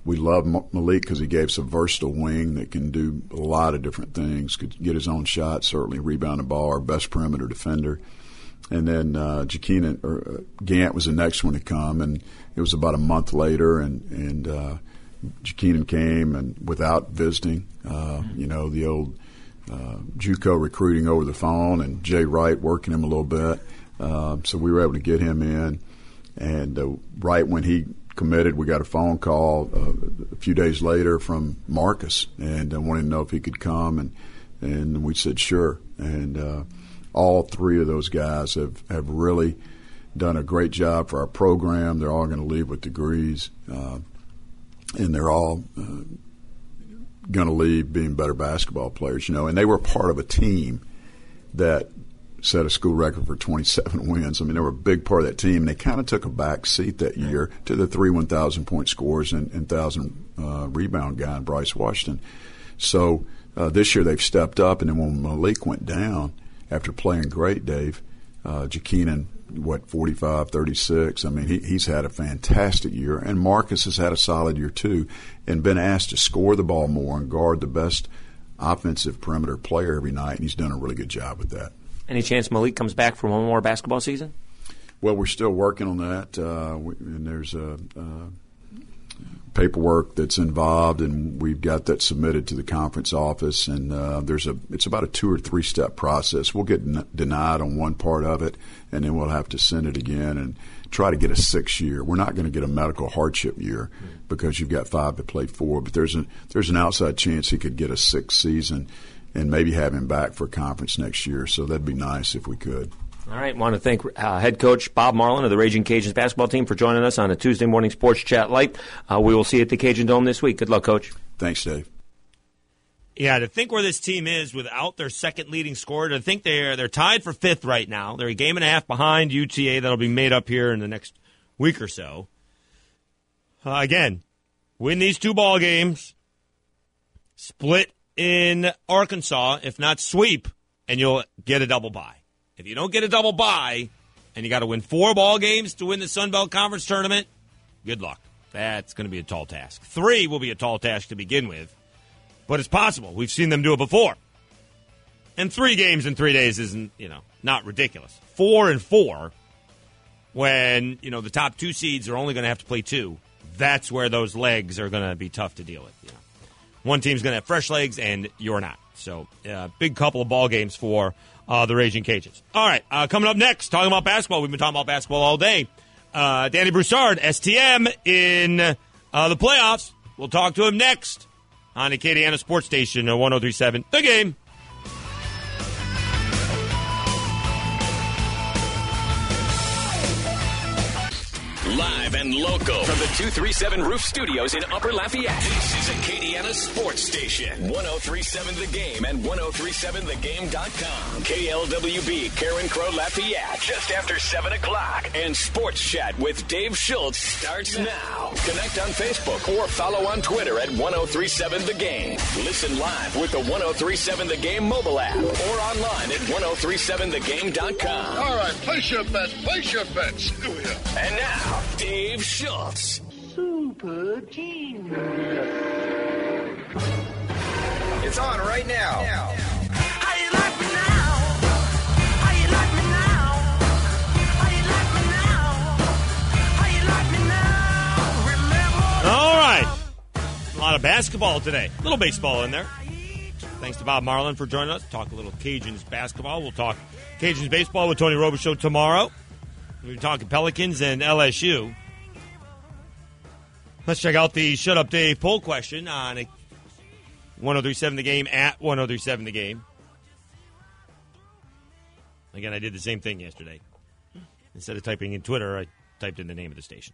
we love Malik because he gave us a versatile wing that can do a lot of different things. Could get his own shot, certainly rebound the ball, our best perimeter defender. And then Gant was the next one to come, and it was about a month later, and Jacquinnon came and without visiting, the old JUCO recruiting over the phone, and Jay Wright working him a little bit. So we were able to get him in, and right when he committed, we got a phone call a few days later from Marcus, and wanted to know if he could come, and we said sure. And all three of those guys have really done a great job for our program. They're all going to leave with degrees, and they're all going to leave being better basketball players, and they were part of a team that set a school record for 27 wins. I mean, they were a big part of that team. They kind of took a back seat that year to the 3 1,000-point scores and 1,000 rebound guy, Bryce Washington. So this year they've stepped up, and then when Malik went down after playing great, Dave, Jacquinnon, 45, 36. I mean, he's had a fantastic year, and Marcus has had a solid year too, and been asked to score the ball more and guard the best offensive perimeter player every night, and he's done a really good job with that. Any chance Malik comes back for one more basketball season? Well, we're still working on that, and there's paperwork that's involved, and we've got that submitted to the conference office, and it's about a 2 or 3 step process. We'll get denied on one part of it, and then we'll have to send it again and try to get a 6th year. We're not going to get a medical hardship year because you've got 5 to play 4, but there's an outside chance he could get a 6th season and maybe have him back for conference next year. So that'd be nice if we could. All right. Want to thank head coach Bob Marlin of the Raging Cajuns basketball team for joining us on a Tuesday morning Sports Chat Light. We will see you at the Cajun Dome this week. Good luck, Coach. Thanks, Dave. Yeah, to think where this team is without their second leading scorer, to think they're tied for 5th right now. They're a game and a half behind UTA. That'll be made up here in the next week or so. Again, win these 2 ball games, split in Arkansas, if not sweep, and you'll get a double bye. If you don't get a double bye and you got to win 4 ball games to win the Sun Belt Conference tournament, good luck. That's going to be a tall task. 3 will be a tall task to begin with, but it's possible. We've seen them do it before. And 3 games in 3 days isn't, not ridiculous. 4 and 4, when, the top 2 seeds are only going to have to play 2, that's where those legs are going to be tough to deal with. One team's going to have fresh legs, and you're not. So, big couple of ball games for the Raging Cajuns. All right, coming up next, talking about basketball. We've been talking about basketball all day. Danny Broussard, STM, in the playoffs. We'll talk to him next on the Acadiana Sports Station, 103.7 The Game. Live and local from the 237 Roof Studios in Upper Lafayette. This is Acadiana Sports Station. 103.7 The Game and 103.7thegame.com. KLWB, Karen Crow, Lafayette. Just after 7 o'clock. And Sports Chat with Dave Schultz starts now. Connect on Facebook or follow on Twitter at 103.7 The Game. Listen live with the 103.7 The Game mobile app or online at 103.7thegame.com. All right, place your bets. Place your bets. And now, Dave Schultz. Super Genius. It's on right now. How you like me now? How you like me now? How you like me now? How you like me now? Remember. All right. A lot of basketball today. A little baseball in there. Thanks to Bob Marlin for joining us. Talk a little Cajuns basketball. We'll talk Cajuns baseball with Tony Robichaux tomorrow. We'll be talking Pelicans and LSU. Let's check out the Shut Up Dave poll question on 103.7 The Game at 103.7 The Game. Again, I did the same thing yesterday. Instead of typing in Twitter, I typed in the name of the station.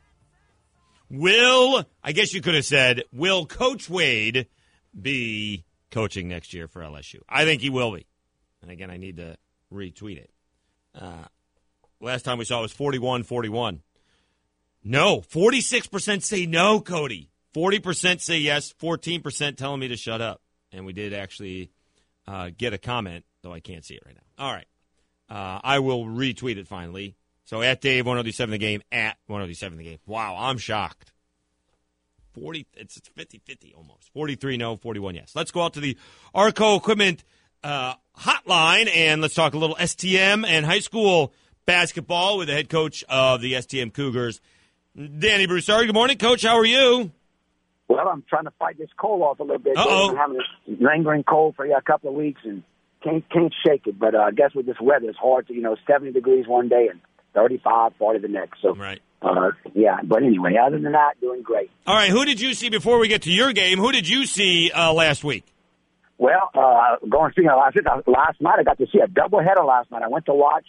I guess you could have said, will Coach Wade be coaching next year for LSU? I think he will be. And again, I need to retweet it. Last time we saw it was 41-41. No, 46% say no, Cody. 40% say yes, 14% telling me to shut up. And we did actually get a comment, though I can't see it right now. All right. I will retweet it finally. So at Dave, 103.7 The Game, at 103.7 The Game. Wow, I'm shocked. 40. It's 50-50 almost. 43 no, 41 yes. Let's go out to the Arco Equipment hotline, and let's talk a little STM and high school basketball with the head coach of the STM Cougars, Danny Broussard. Good morning, Coach. How are you? Well, I'm trying to fight this cold off a little bit. Uh-oh. I'm having this lingering cold for a couple of weeks and can't shake it. But I guess with this weather, it's hard to, 70 degrees one day and 35, 40 the next. So, right. Yeah. But anyway, other than that, doing great. All right. Who did you see before we get to your game? Who did you see last week? Well, last night I got to see a doubleheader last night. I went to watch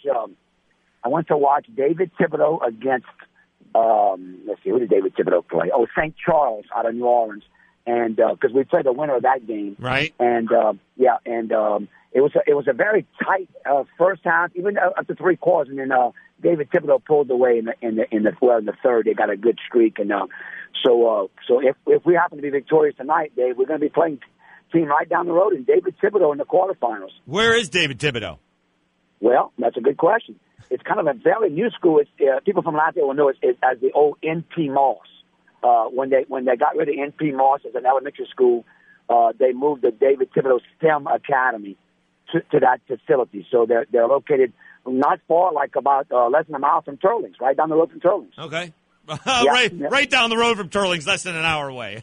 David Thibodeau against. Let's see, who did David Thibodeau play? Oh, St. Charles out of New Orleans, and because we played the winner of that game, right? And it was a very tight first half, even up to three quarters, and then David Thibodeau pulled away in the third. They got a good streak, and so if we happen to be victorious tonight, Dave, we're going to be playing team right down the road in David Thibodeau in the quarterfinals. Where is David Thibodeau? Well, that's a good question. It's kind of a very new school. It's people from Lafayette will know it as the old NP Moss. When they got rid of NP Moss as an elementary school, they moved the David Thibodeau STEM Academy to that facility. So they're located not far, like about less than a mile from Turlings, right down the road from Turlings. Okay. Right down the road from Turlings, less than an hour away.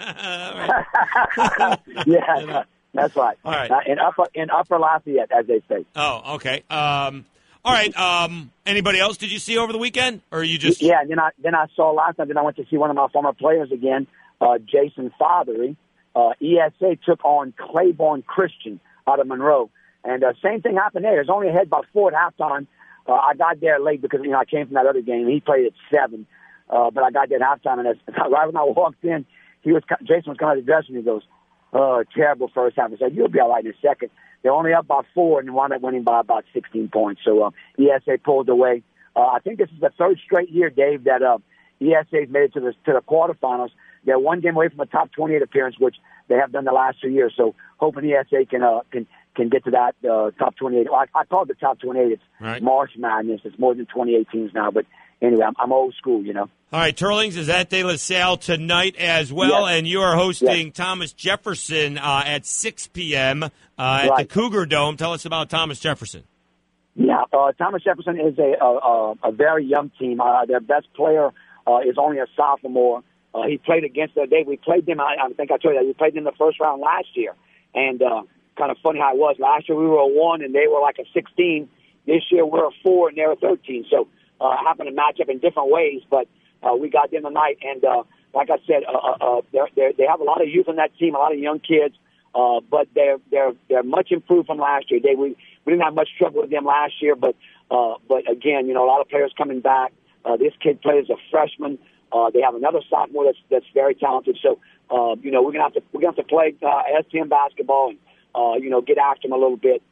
Yeah, that's right. All right. In upper Lafayette, as they say. Oh, okay. All right. Anybody else did you see over the weekend, or you just? Yeah. And then I saw last night. Then I went to see one of my former players again, Jason Fothery. ESA took on Claiborne Christian out of Monroe, and same thing happened there. There's only ahead by 4 at halftime. I got there late because I came from that other game. He played at 7, but I got there at halftime, and right when I walked in, Jason was coming out of the dressing room. He goes, "Oh, terrible first half." I said, "You'll be all right in a second." They're only up by 4 and wound up winning by about 16 points. So ESA pulled away. I think this is the third straight year, Dave, that ESA's made it to the quarterfinals. They're one game away from a top 28 appearance, which they have done the last 2 years. So hoping ESA can get to that top 28. I call it the top 28. It's right. March Madness. It's more than 28 teams now. But anyway, I'm old school, All right, Turlings is at De La Salle tonight as well, yes. and you are hosting yes. Thomas Jefferson at 6 p.m. At the Cougar Dome. Tell us about Thomas Jefferson. Yeah, Thomas Jefferson is a very young team. Their best player is only a sophomore. He played against Dave. We played them. I think I told you that we played them in the first round last year. And kind of funny how it was. Last year we were a 1 and they were like a 16. This year we're a 4 and they're a 13. So happened to match up in different ways, but we got them tonight. And like I said, they have a lot of youth on that team, a lot of young kids, but they're much improved from last year. We didn't have much trouble with them last year, but again, a lot of players coming back. This kid plays a freshman. They have another sophomore that's very talented. So, we're gonna have to play STM basketball and get after them a little bit.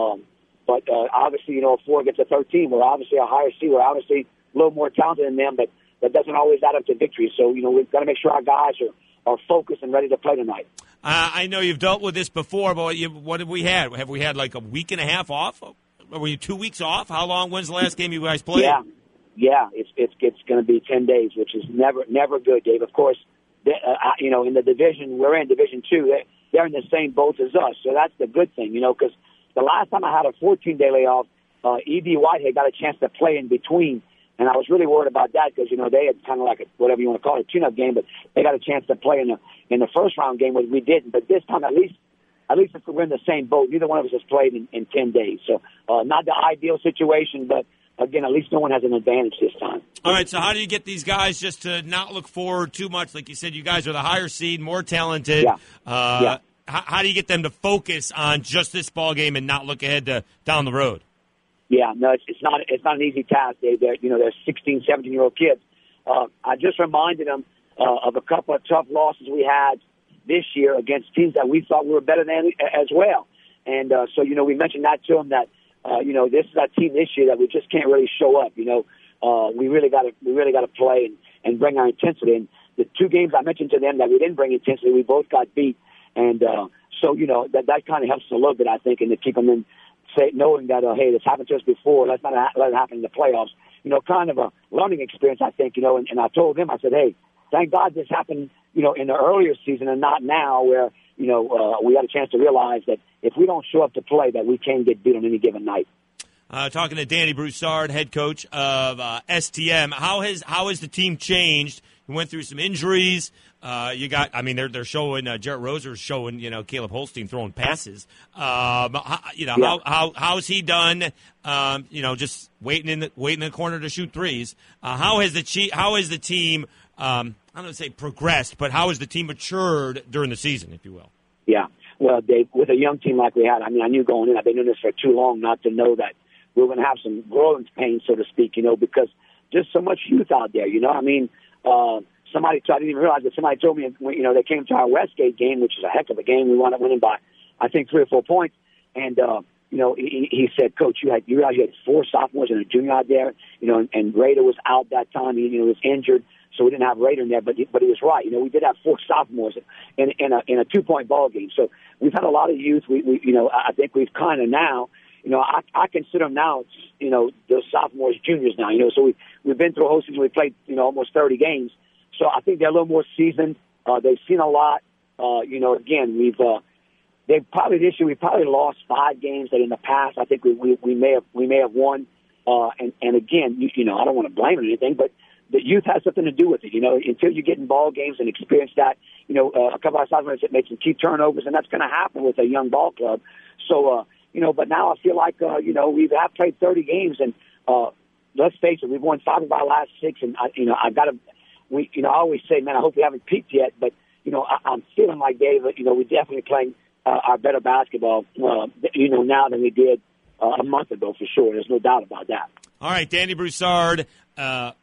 But obviously, if 4 gets a 13, we're obviously a higher seed. We're obviously a little more talented than them, but that doesn't always add up to victory. So, we've got to make sure our guys are focused and ready to play tonight. I know you've dealt with this before, but what have we had? Have we had like a week and a half off? Were you 2 weeks off? How long? When's the last game you guys played? Yeah, it's going to be 10 days, which is never good, Dave. Of course, in the division we're in, Division 2, they're in the same boat as us, so that's the good thing, because the last time I had a 14-day layoff, E.D. Whitehead got a chance to play in between, and I was really worried about that because they had kind of like whatever you want to call it, a tune-up game, but they got a chance to play in the first round game, which we didn't. But this time, at least if we're in the same boat, neither one of us has played in 10 days, so not the ideal situation, but. Again, at least no one has an advantage this time. All right, so how do you get these guys just to not look forward too much? Like you said, you guys are the higher seed, more talented. Yeah. How do you get them to focus on just this ball game and not look ahead to down the road? Yeah, no, it's not an easy task. They're 16, 17-year-old kids. I just reminded them of a couple of tough losses we had this year against teams that we thought we were better than as well. And so we mentioned that to them that. This is our team this year that we just can't really show up. We really got to play and bring our intensity. And the 2 games I mentioned to them that we didn't bring intensity, we both got beat. And so that kind of helps us a little bit, I think, and to keep them in, knowing that hey, this happened to us before. Let's not let it happen in the playoffs. Kind of a learning experience, I think. And I told them, I said, hey, thank God this happened, in the earlier season and not now where, we had a chance to realize that if we don't show up to play, that we can get beat on any given night. Talking to Danny Broussard, head coach of STM. How has the team changed? We went through some injuries. They're showing Jarrett Roser's showing Caleb Holstein throwing passes. How's he done? Just waiting in the corner to shoot threes. How has the team? I don't want to say progressed, but how has the team matured during the season, if you will? Yeah. Well, Dave, with a young team like we had, I knew going in. I've been doing this for too long not to know that we were going to have some growing pains, so to speak. Because there's so much youth out there. Somebody, I didn't even realize that somebody told me, they came to our Westgate game, which is a heck of a game. We wound up winning by, I think, 3 or 4 points. And, he said, Coach, you realize you had 4 sophomores and a junior out there, and Rader was out that time. He was injured, so we didn't have Rader in there. But he was right. We did have 4 sophomores in a 2-point ball game. So we've had a lot of youth. I think we've kind of now, I consider them now, those sophomores, juniors now. So we've been through a whole season. We played, almost 30 games. So I think they're a little more seasoned. They've seen a lot. Again, we probably lost 5 games that in the past I think we may have won. And again, I don't want to blame it or anything, but the youth has something to do with it. Until you get in ball games and experience that, a couple of times that makes some key turnovers, and that's going to happen with a young ball club. So, but now I feel like, we have played 30 games, and let's face it, we've won 5 of our last 6, and I always say, man, I hope we haven't peaked yet, but I'm feeling like, Dave, we're definitely playing our better basketball, now than we did a month ago for sure. There's no doubt about that. All right, Danny Broussard and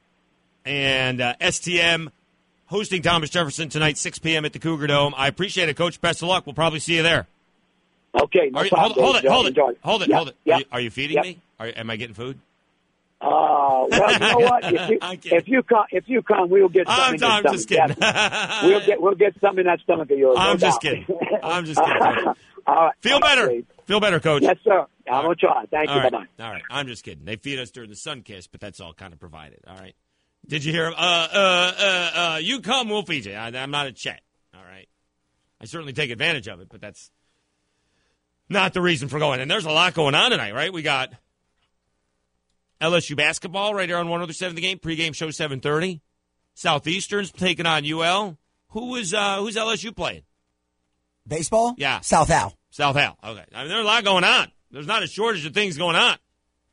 STM hosting Thomas Jefferson tonight, 6 p.m. at the Cougar Dome. I appreciate it, Coach. Best of luck. We'll probably see you there. Okay. No problem, Hold it. Yep. Are you feeding me? Am I getting food? Well, you know what? If you come, we'll get something. I'm just kidding. We'll get something in that stomach of yours. I'm just kidding. All right. Feel better. Feel better, Coach. Yes, sir. I'm going to try. Thank you. Bye-bye. All right. I'm just kidding. They feed us during the sun kiss, but that's all kind of provided. All right. Did you hear him? You come, we'll feed you. I'm not a Chet. All right. I certainly take advantage of it, but that's not the reason for going. And there's a lot going on tonight, right? We got LSU basketball right here on 107 The Game. Pre-game show 7:30. Southeastern's taking on UL. Who's LSU playing? Baseball? Yeah. South Hal. Okay. There's a lot going on. There's not a shortage of things going on.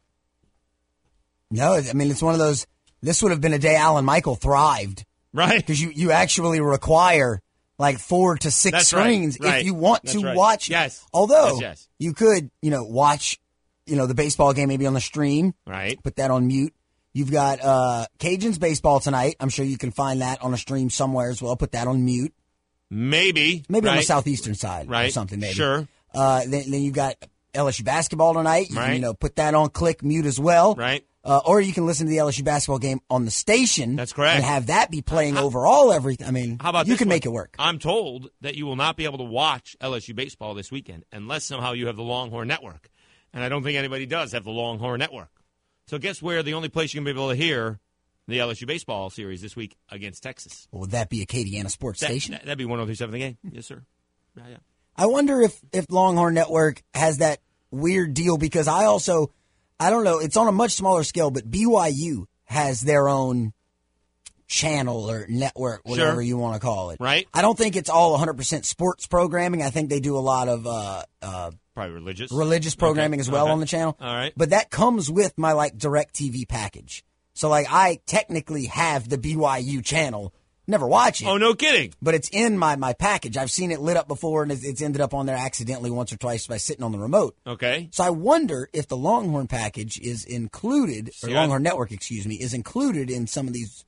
No, it's one of those. This would have been a day Alan Michael thrived. Right. Because you actually require like 4 to 6 screens if you want to watch. Yes. Although you could, watch, the baseball game maybe on the stream. Right. Put that on mute. You've got Cajuns baseball tonight. I'm sure you can find that on a stream somewhere as well. Put that on mute. Maybe on the southeastern side or something. Maybe. Sure. Then you've got LSU basketball tonight. You can, put that on click mute as well. Right. Or you can listen to the LSU basketball game on the station. That's correct. And have that be playing overall everything. How about you can make it work. I'm told that you will not be able to watch LSU baseball this weekend unless somehow you have the Longhorn Network. And I don't think anybody does have the Longhorn Network. So guess where the only place you can be able to hear the LSU baseball series this week against Texas? Well, would that be Acadiana Sports Station? That'd be 103.7 The Game. Yes, sir. Yeah. I wonder if Longhorn Network has that weird deal because I don't know, it's on a much smaller scale, but BYU has their own channel or network, whatever you want to call it. Right. I don't think it's all 100% sports programming. I think they do a lot of probably religious programming as well on the channel. All right. But that comes with my DirecTV package. So I technically have the BYU channel. Never watch it. Oh, no kidding. But it's in my package. I've seen it lit up before, and it's ended up on there accidentally once or twice by sitting on the remote. Okay. So I wonder if the Longhorn package is included, or Longhorn Network, is included in some of these,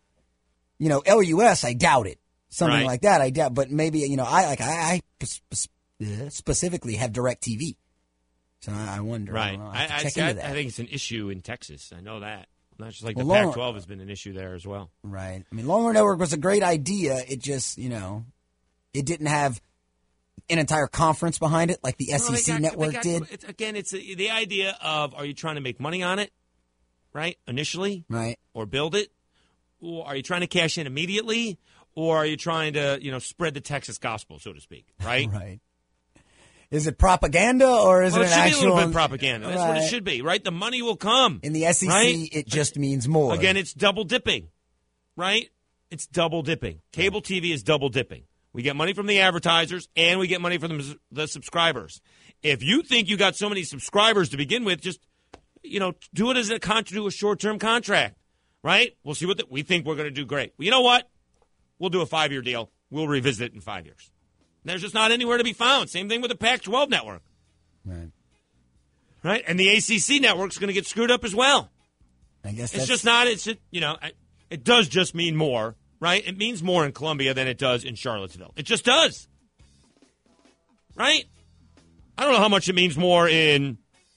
LUS, I doubt it. Something like that, I doubt. But maybe, I specifically have DirecTV. So I wonder. Right. I check into that. I think it's an issue in Texas. I know that. Not just like the Pac-12 has been an issue there as well. Right. Longhorn Network was a great idea. It just, it didn't have an entire conference behind it like the SEC network did. It's the idea of, are you trying to make money on it, right, initially? Right. Or build it? Or are you trying to cash in immediately? or are you trying to, spread the Texas gospel, so to speak, right? Right. Is it propaganda or is it an should actual? be a little bit propaganda. That's what it should be, right? The money will come. In the SEC, right? it just means more. Again, it's double dipping, right? It's double dipping. Cable TV is double dipping. We get money from the advertisers, and we get money from the subscribers. If you think you got so many subscribers to begin with, just do it as do a short-term contract, right? We'll see what we think we're going to do great. Well, you know what? We'll do a 5-year deal. We'll revisit it in 5 years. There's just not anywhere to be found. Same thing with the Pac-12 network. Right? And the ACC network's going to get screwed up as well. I guess it's just not, it does just mean more, right? It means more in Columbia than it does in Charlottesville. It just does. Right? I don't know how much it means more in,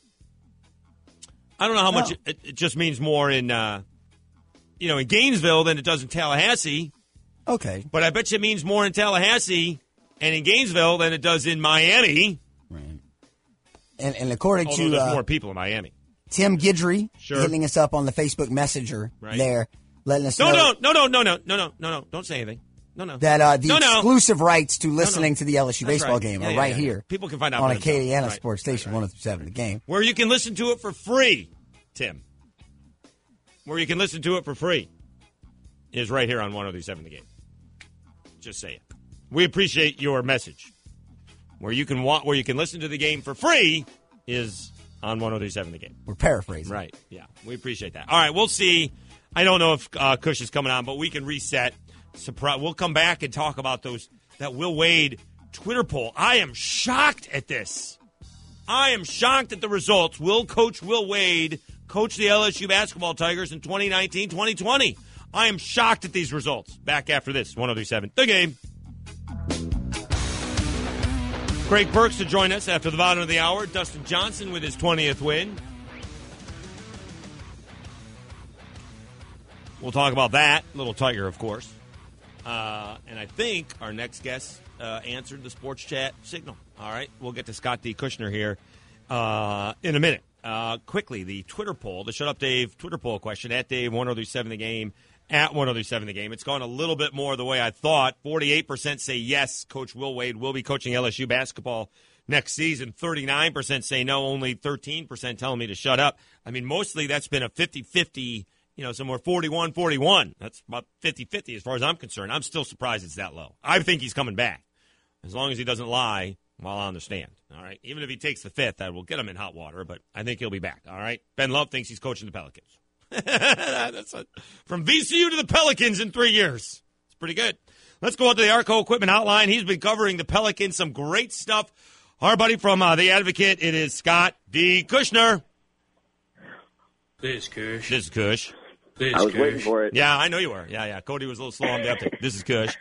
much it just means more in, in Gainesville than it does in Tallahassee. Okay. But I bet you it means more in Tallahassee and in Gainesville than it does in Miami. Right. And according Although to there's more people in Miami. Tim Guidry Sure. hitting us up on the Facebook Messenger there, letting us No. know Don't say anything. No. that the exclusive rights to listening to the LSU baseball game are right here. People can find out on for themselves. Acadiana Right. Sports Station 103.7 The Game. Where you can listen to it for free, Tim. Where you can listen to it for free is right here on 103.7 The Game. Just say it. We appreciate your message. Where you can listen to the game for free is on 103.7 The Game. We're paraphrasing. Right. Yeah. We appreciate that. All right. We'll see. I don't know if Kush is coming on, but we can reset. We'll come back and talk about that Will Wade Twitter poll. I am shocked at this. I am shocked at the results. Will Coach Will Wade coach the LSU basketball Tigers in 2019-2020? I am shocked at these results. Back after this, 103.7 The Game. Craig Burks to join us after the bottom of the hour. Dustin Johnson with his 20th win. We'll talk about that. Little Tiger, of course. And I think our next guest answered the sports chat signal. All right. We'll get to Scott D. Kushner here in a minute. Quickly, the Twitter poll, the Shut Up Dave Twitter poll question, at Dave 1037 The Game, at 1037 The Game. It's gone a little bit more the way I thought. 48% say yes, Coach Will Wade will be coaching LSU basketball next season. 39% say no, only 13% telling me to shut up. I mean, mostly that's been a 50-50, somewhere 41-41. That's about 50-50 as far as I'm concerned. I'm still surprised it's that low. I think he's coming back, as long as he doesn't lie while on the stand. All right. Even if he takes the fifth, that will get him in hot water, but I think he'll be back. All right. Ben Love thinks he's coaching the Pelicans. From VCU to the Pelicans in 3 years. It's pretty good. Let's go out to the Arco Equipment Hotline. He's been covering the Pelicans. Some great stuff. Our buddy from The Advocate, it is Scott D. Kushner. This is Kush. This is Kush. I was waiting for it. Yeah, I know you were. Yeah. Cody was a little slow on the uptake. This is Kush.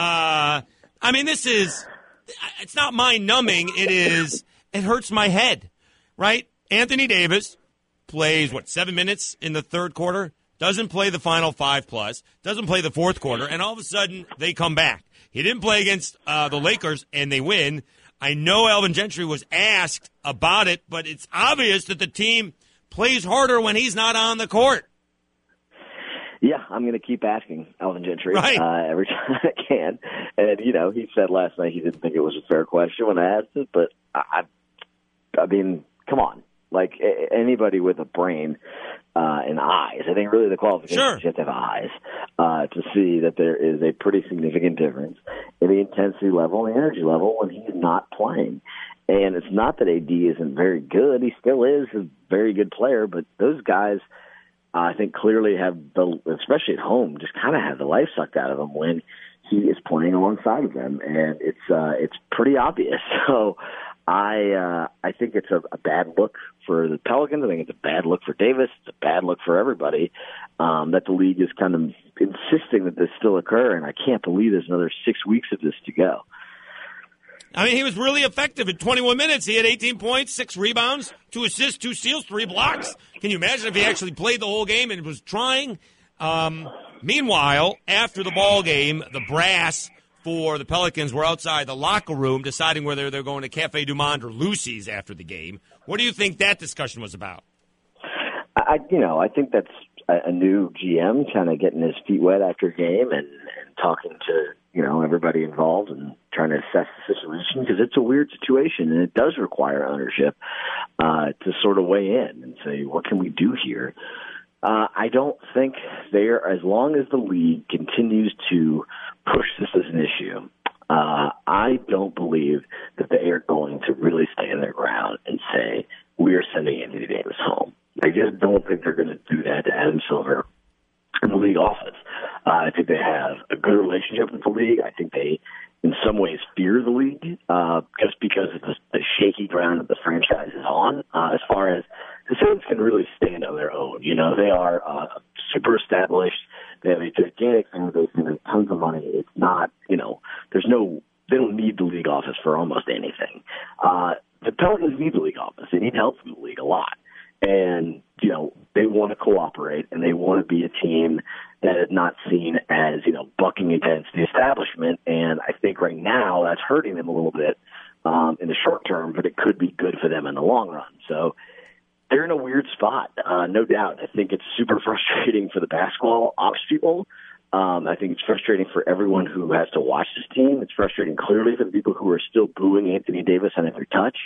It's not mind-numbing. It hurts my head, right? Anthony Davis plays, 7 minutes in the third quarter, doesn't play the final 5+, doesn't play the fourth quarter, and all of a sudden they come back. He didn't play against the Lakers, and they win. I know Alvin Gentry was asked about it, but it's obvious that the team plays harder when he's not on the court. Yeah, I'm going to keep asking Alvin Gentry every time I can. And, he said last night he didn't think it was a fair question when I asked it, but I mean, come on. Like, anybody with a brain and eyes, I think really the qualification is you have to have eyes to see that there is a pretty significant difference in the intensity level and the energy level when he's not playing. And it's not that AD isn't very good. He still is a very good player, but those guys – I think clearly have especially at home, just kind of have the life sucked out of them when he is playing alongside of them, and it's pretty obvious. So I think it's a bad look for the Pelicans. I think it's a bad look for Davis. It's a bad look for everybody that the league is kind of insisting that this still occur, and I can't believe there's another 6 weeks of this to go. I mean, he was really effective in 21 minutes. He had 18 points, 6 rebounds, 2 assists, 2 steals, 3 blocks. Can you imagine if he actually played the whole game and was trying? Meanwhile, after the ball game, the brass for the Pelicans were outside the locker room deciding whether they're going to Cafe Du Monde or Lucy's after the game. What do you think that discussion was about? I think that's a new GM kind of getting his feet wet after a game and talking to, everybody involved and trying to assess the situation, because it's a weird situation and it does require ownership to sort of weigh in and say, what can we do here? I don't think as long as the league continues to push this as an issue, I don't believe that they are going to really stand their ground and say, we are sending Anthony Davis home. I just don't think they're going to do that to Adam Silver in the league office. I think they have a good relationship with the league. I think they, in some ways, fear the league just because of the shaky ground that the franchise is on. As far as the Saints can really stand on their own. They are super established. They have a gigantic fan base and have tons of money. It's not, they don't need the league office for almost anything. The Pelicans need the league office. They need help from the league a lot. And, they want to cooperate and they want to be a team that is not seen as, bucking against the establishment. And I think right now that's hurting them a little bit in the short term, but it could be good for them in the long run. So they're in a weird spot, no doubt. I think it's super frustrating for the basketball ops people. I think it's frustrating for everyone who has to watch this team. It's frustrating clearly for the people who are still booing Anthony Davis on every touch.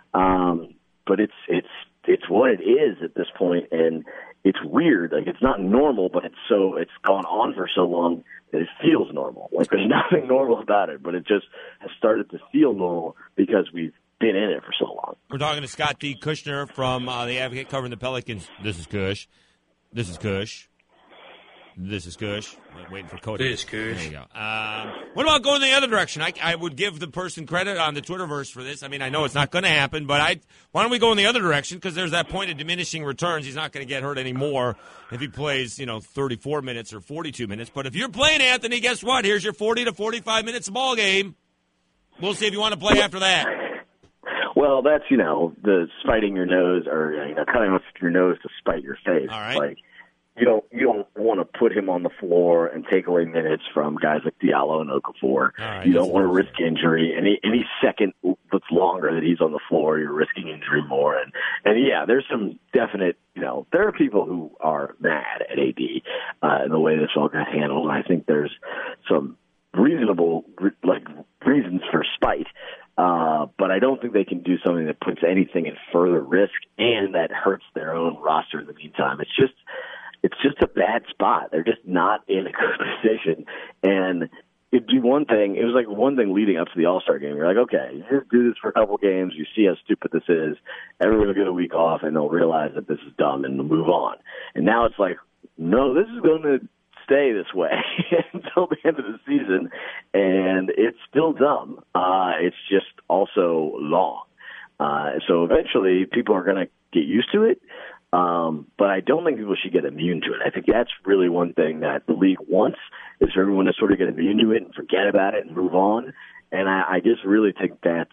But it's what it is at this point, and it's weird. Like, it's not normal, but it's gone on for so long that it feels normal. Like, there's nothing normal about it, but it just has started to feel normal because we've been in it for so long. We're talking to Scott D. Kushner from The Advocate covering the Pelicans. This is Kush. This is Kush. This is Kush. Waiting for Cody. This is Kush. There you go. What about going the other direction? I would give the person credit on the Twitterverse for this. I mean, I know it's not going to happen, but why don't we go in the other direction? Because there's that point of diminishing returns. He's not going to get hurt anymore if he plays, 34 minutes or 42 minutes. But if you're playing Anthony, guess what? Here's your 40 to 45 minutes of ball game. We'll see if you want to play after that. Well, that's, the spiting your nose or, cutting off your nose to spite your face. All right. Like, you don't want to put him on the floor and take away minutes from guys like Diallo and Okafor. Right, you don't want to risk injury. Any second that's longer that he's on the floor, you're risking injury more. And yeah, there's some definite, there are people who are mad at AD in the way this all got handled. And I think there's some reasonable, reasons for spite. But I don't think they can do something that puts anything in further risk and that hurts their own roster in the meantime. It's just a bad spot. They're just not in a good position. And it'd be one thing. It was like one thing leading up to the All-Star game. You're like, okay, you just do this for a couple games. You see how stupid this is. Everyone will get a week off, and they'll realize that this is dumb and move on. And now it's like, no, this is going to stay this way until the end of the season, and it's still dumb. It's just also long. So eventually people are going to get used to it. But I don't think people should get immune to it. I think that's really one thing that the league wants, is for everyone to sort of get immune to it and forget about it and move on. And I just really think that's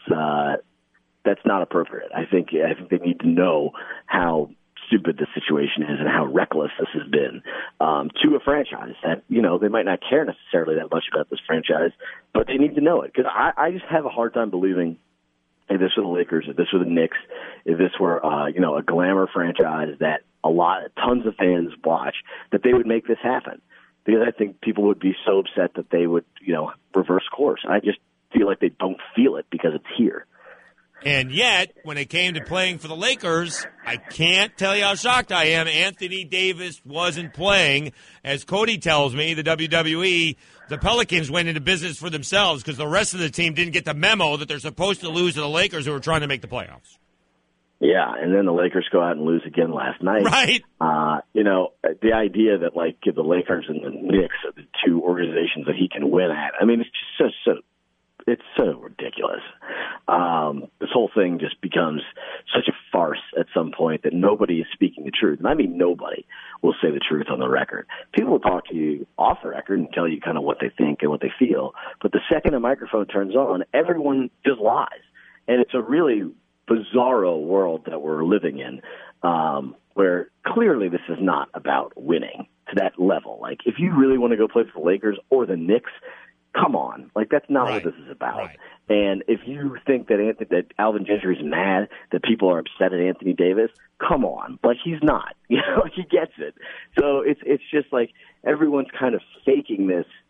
not appropriate. I think they need to know how stupid the situation is and how reckless this has been to a franchise that, they might not care necessarily that much about this franchise, but they need to know it. Because I just have a hard time believing if this were the Lakers, if this were the Knicks, if this were, a glamour franchise that tons of fans watch, that they would make this happen. Because I think people would be so upset that they would, reverse course. I just feel like they don't feel it because it's here. And yet, when it came to playing for the Lakers, I can't tell you how shocked I am. Anthony Davis wasn't playing. As Cody tells me, the WWE, the Pelicans went into business for themselves because the rest of the team didn't get the memo that they're supposed to lose to the Lakers, who were trying to make the playoffs. Yeah, and then the Lakers go out and lose again last night. Right. The idea that, the Lakers and the Knicks are the two organizations that he can win at, I mean, it's just it's so ridiculous. This whole thing just becomes such a farce at some point that nobody is speaking the truth. And I mean nobody will say the truth on the record. People will talk to you off the record and tell you kind of what they think and what they feel. But the second a microphone turns on, everyone just lies. And it's a really bizarro world that we're living in, where clearly this is not about winning to that level. Like, if you really want to go play for the Lakers or the Knicks, come on. That's not what this is about. Right. And if you think that Alvin Gentry's mad that people are upset at Anthony Davis, come on. He's not. He gets it. So it's just like everyone's kind of faking this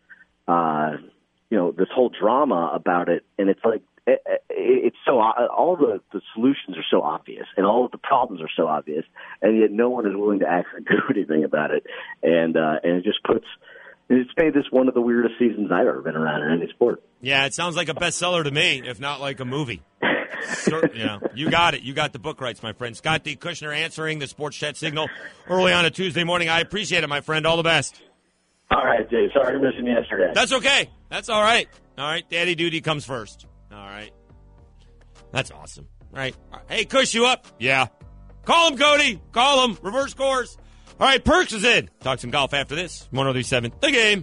this whole drama about it, and it's like it's so all the solutions are so obvious, and all of the problems are so obvious, and yet no one is willing to actually do anything about it, and it just it's made this one of the weirdest seasons I've ever been around in any sport. Yeah, it sounds like a bestseller to me, if not like a movie. You got it. You got the book rights, my friend. Scott D. Kushner answering the Sports Chat signal early on a Tuesday morning. I appreciate it, my friend. All the best. All right, Dave. Sorry for missing yesterday. That's okay. That's all right. All right, Daddy Duty comes first. All right. That's awesome. All right. Hey, Kush, you up? Yeah. Call him, Cody. Call him. Reverse course. All right, Perks is in. Talk some golf after this. 103.7 The Game.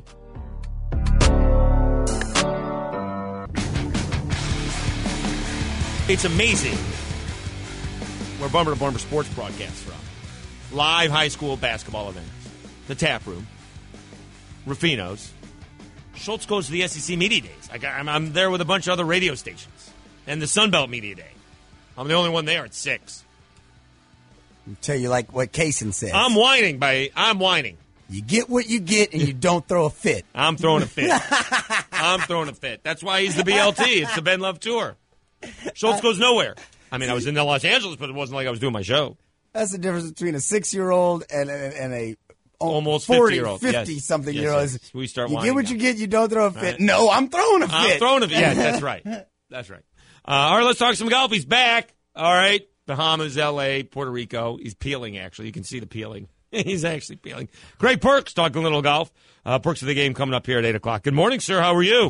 It's amazing where Bumper to Bumper Sports broadcasts from. Live high school basketball events. The Tap Room. Rufino's. Schultz goes to the SEC Media Days. I'm there with a bunch of other radio stations. And the Sunbelt Media Day. I'm the only one there at 6. I'll tell you like what Kaysen says. I'm whining. You get what you get, and you don't throw a fit. I'm throwing a fit. I'm throwing a fit. That's why he's the BLT. It's the Ben Love Tour. Schultz goes nowhere. I mean, I was in Los Angeles, but it wasn't like I was doing my show. That's the difference between a 6-year-old and a almost 40-year-old, 50-year-old. 50-something-year-old. Yes. We start you whining get what now. you get, you don't throw a fit. Right. No, I'm throwing a fit. I'm throwing a fit. Yeah, that's right. That's right. All right, let's talk some golf. He's back. All right. Bahamas, L.A., Puerto Rico. He's peeling, actually. You can see the peeling. He's actually peeling. Greg Perks talking a little golf. Perks of the Game coming up here at 8 o'clock. Good morning, sir. How are you?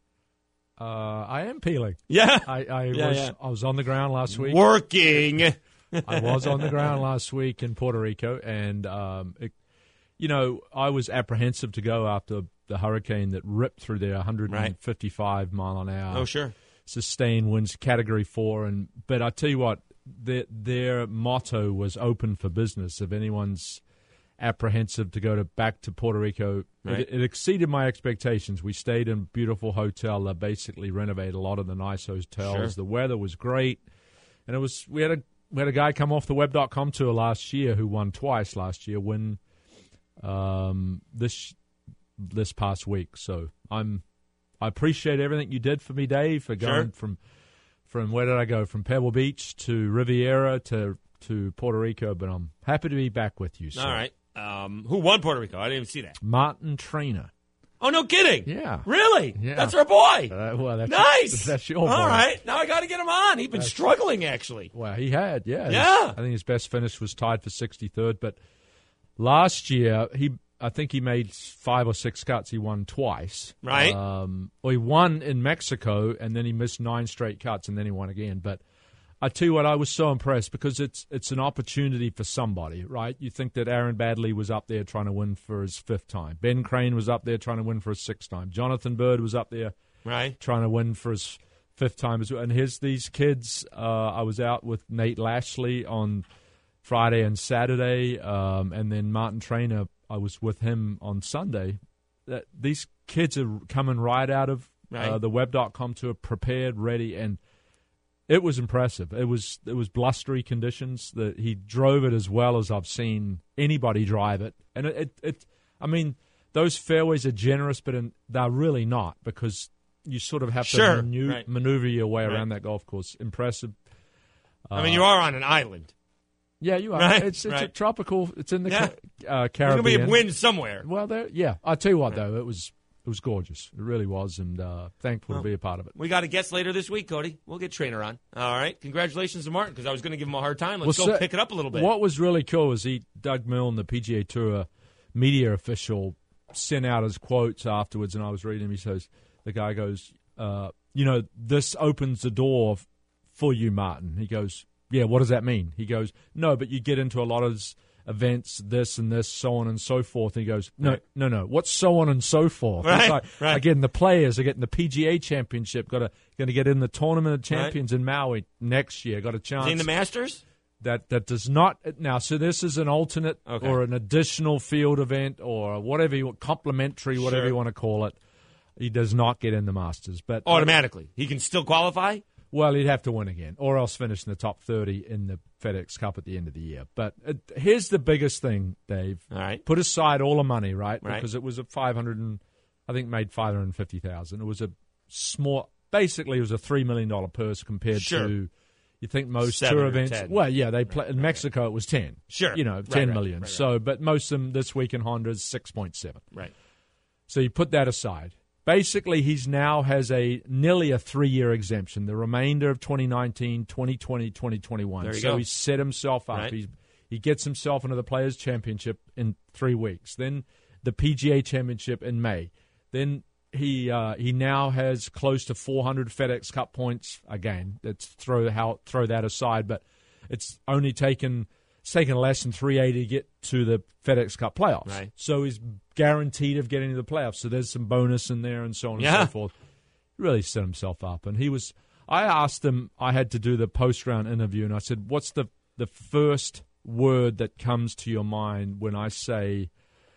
I am peeling. Yeah. I was on the ground last week. Working. I was on the ground last week in Puerto Rico, and, I was apprehensive to go after the hurricane that ripped through there 155 mile an hour. Oh, sure. Sustained winds, Category 4. But I tell you what, their motto was open for business. If anyone's apprehensive to go back to Puerto Rico, right. it exceeded my expectations. We stayed in a beautiful hotel. They basically renovated a lot of the nice hotels. Sure. The weather was great, and we had a guy come off the Web.com tour last year who won twice last year. Win this past week. So I appreciate everything you did for me, Dave, for going from where did I go? From Pebble Beach to Riviera to Puerto Rico, but I'm happy to be back with you, sir. All right. Who won Puerto Rico? I didn't even see that. Martin Trainer. Oh, no kidding. Yeah. Really? Yeah. That's our boy. That's nice. That's your boy. All right. Now I got to get him on. He's been struggling, actually. Well, he had, yeah. Yeah. I think his best finish was tied for 63rd, but last year I think he made 5 or 6 cuts. He won twice. Right. He won in Mexico, and then he missed 9 straight cuts, and then he won again. But I tell you what, I was so impressed because it's an opportunity for somebody, right? You think that Aaron Baddeley was up there trying to win for his 5th time. Ben Crane was up there trying to win for his 6th time. Jonathan Bird was up there trying to win for his 5th time as well. And here's these kids. I was out with Nate Lashley on Friday and Saturday, and then Martin Trainer, I was with him on Sunday. These kids are coming right out of the Web.com tour, prepared, ready, and it was impressive. It was blustery conditions. That he drove it as well as I've seen anybody drive it. And I mean, those fairways are generous, but they're really not because you sort of have to maneuver your way around that golf course. Impressive. I mean, you are on an island. Yeah, you are. Right? It's a tropical. It's in the Caribbean. There's gonna be a wind somewhere. Well, I'll tell you what though, it was gorgeous. It really was, and thankful to be a part of it. We got a guest later this week, Cody. We'll get Trainer on. All right. Congratulations to Martin, because I was going to give him a hard time. Let's go pick it up a little bit. What was really cool was Doug Milne, the PGA Tour media official, sent out his quotes afterwards, and I was reading him. He says, the guy goes, this opens the door for you, Martin. He goes, yeah, what does that mean? He goes, no, but you get into a lot of events, this and this, so on and so forth. And he goes, no. What's so on and so forth? Right. Again, the players are getting the PGA Championship, going to get in the Tournament of Champions in Maui next year. Got a chance. In the Masters? That does not now. So this is an alternate or an additional field event or whatever complimentary, whatever you want to call it. He does not get in the Masters, but automatically he can still qualify. Well, he'd have to win again, or else finish in the top 30 in the FedEx Cup at the end of the year. But here's the biggest thing, Dave. All right. Put aside all the money, right? Because it was a $500 I think made $550,000. It was a small, basically, it was a $3 million purse compared to. You think most 7 tour or events? 10. Well, yeah, they play in Mexico. It was 10. Sure, 10 million. So, but most of them this week in Honda is 6.7. Right. So you put that aside. Basically, he's now has nearly a 3-year exemption. The remainder of 2019, 2020, 2021. There you so go. he set himself up. Right. He gets himself into the Players Championship in 3 weeks. Then the PGA Championship in May. Then he now has close to 400 FedEx Cup points. Again, let's throw that aside, but it's taken less than 380 to get to the FedEx Cup playoffs. Right. So he's guaranteed of getting to the playoffs. So there's some bonus in there and so on and so forth. He really set himself up. And I asked him, I had to do the post-round interview, and I said, what's the first word that comes to your mind when I say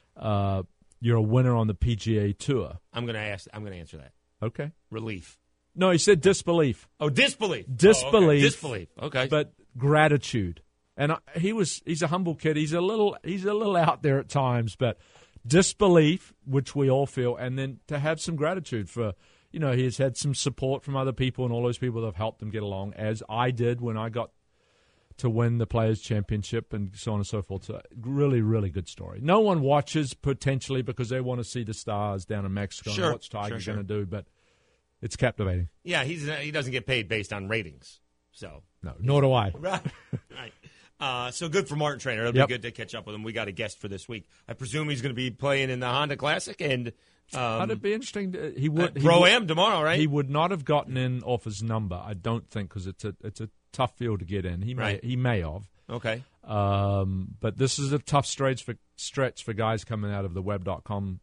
you're a winner on the PGA Tour? I'm going to answer that. Okay. Relief. No, he said disbelief. Oh, disbelief. Disbelief. Oh, okay. Disbelief. Okay. But gratitude. And he's a humble kid. He's a little out there at times, but disbelief, which we all feel, and then to have some gratitude for, he has had some support from other people and all those people that have helped him get along, as I did when I got to win the Players' Championship and so on and so forth. So really, really good story. No one watches potentially because they want to see the stars down in Mexico and what's Tiger going to do, but it's captivating. Yeah, he doesn't get paid based on ratings. So no, nor do I. Right. So good for Martin Trainer. It'll be good to catch up with him. We got a guest for this week. I presume he's going to be playing in the Honda Classic and it'd be interesting. He would Pro-Am tomorrow, right? He would not have gotten in off his number, I don't think, because it's a tough field to get in. He may have. Okay. But this is a tough stretch for guys coming out of the Web.com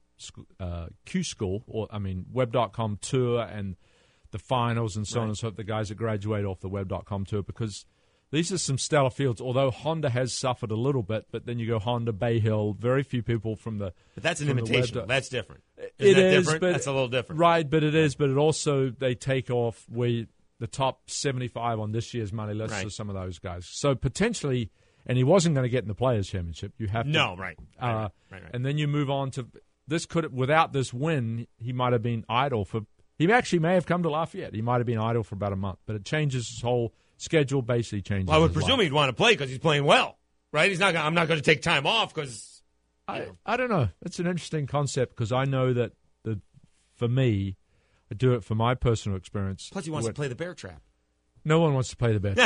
Q school, Web.com tour and the finals and so on and so forth. The guys that graduate off the Web.com tour, because these are some stellar fields, although Honda has suffered a little bit, but then you go Honda, Bay Hill, very few people from the... But that's an invitation. That's different. It is, different? but... That's a little different. Right, but it is, but it also, they take off the top 75 on this year's money list for some of those guys. So potentially, and he wasn't going to get in the Players' Championship. You have to... No, right. And then you move on to... Without this win, he might have been idle for... He actually may have come to Lafayette. He might have been idle for about a month, but it changes his whole... schedule basically changes. Well, I would presume he'd want to play because he's playing well, right? I'm not going to take time off because... I don't know. It's an interesting concept because I know that for me, I do it for my personal experience. Plus, he wants to play the bear trap. No one wants to play the bear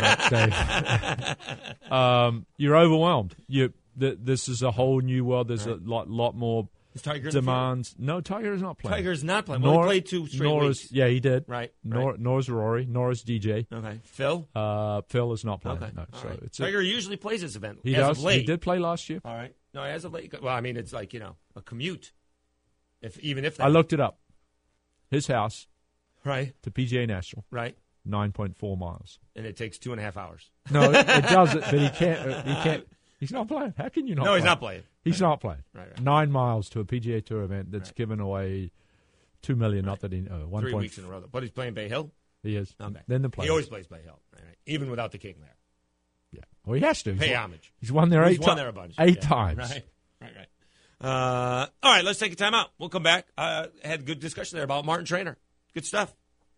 trap, Dave. You're overwhelmed. This is a whole new world. There's a lot more... Is Tiger demands. No, Tiger is not playing. Tiger is not playing. Well, he played 2 straight weeks. Yeah, he did. Right. Nor's Rory. Nor's DJ. Okay. Phil? Phil is not playing. Okay. No, so right. Tiger usually plays this event. He does. Of late. He did play last year. All right. No, as of late. Well, it's like, a commute. Even if I looked it up. His house. Right. To PGA National. Right. 9.4 miles. And it takes 2.5 hours. No, it doesn't. But he can't. He's not playing. How can you not? No, play? He's not playing. He's not playing. Right. 9 miles to a PGA Tour event that's given away $2 million. Not that he 3 weeks in a row. But he's playing Bay Hill. He is. Okay. Then the Players. He always plays Bay Hill. Right. Even without the king there. Yeah. Well, he has to. Pay homage. He's won there He's won there a bunch. 8 times. Right. All right. Let's take a time out. We'll come back. Had a good discussion there about Martin Trainer. Good stuff.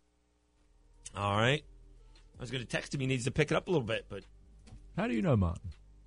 All right. I was going to text him. He needs to pick it up a little bit, but how do you know Martin?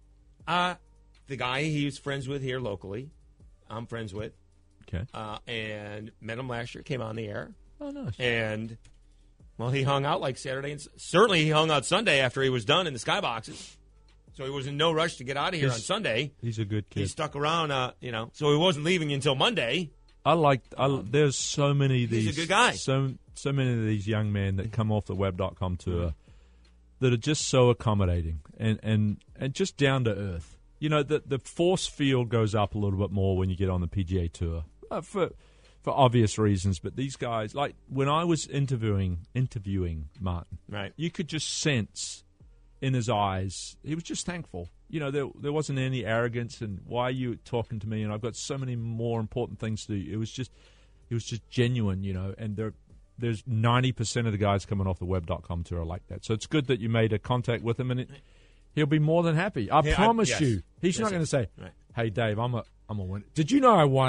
The guy he was friends with here locally, I'm friends with. Okay. And met him last year, came on the air. Oh, nice. And, well, he hung out like Saturday. And certainly he hung out Sunday after he was done in the skyboxes. So he was in no rush to get out of here on Sunday. He's a good kid. He stuck around, so he wasn't leaving until Monday. There's so many of these. He's a good guy. So many of these young men that come off the Web.com tour that are just so accommodating and just down to earth. The force field goes up a little bit more when you get on the PGA Tour for obvious reasons. But these guys, like when I was interviewing Martin, right, you could just sense in his eyes he was just thankful. There wasn't any arrogance and why are you talking to me? And I've got so many more important things to do. It was just genuine, And there's 90% of the guys coming off the Web.com tour are like that. So it's good that you made a contact with him and he'll be more than happy. I promise you. He's not going to say, "Hey, Dave, I'm a winner. Did you know I won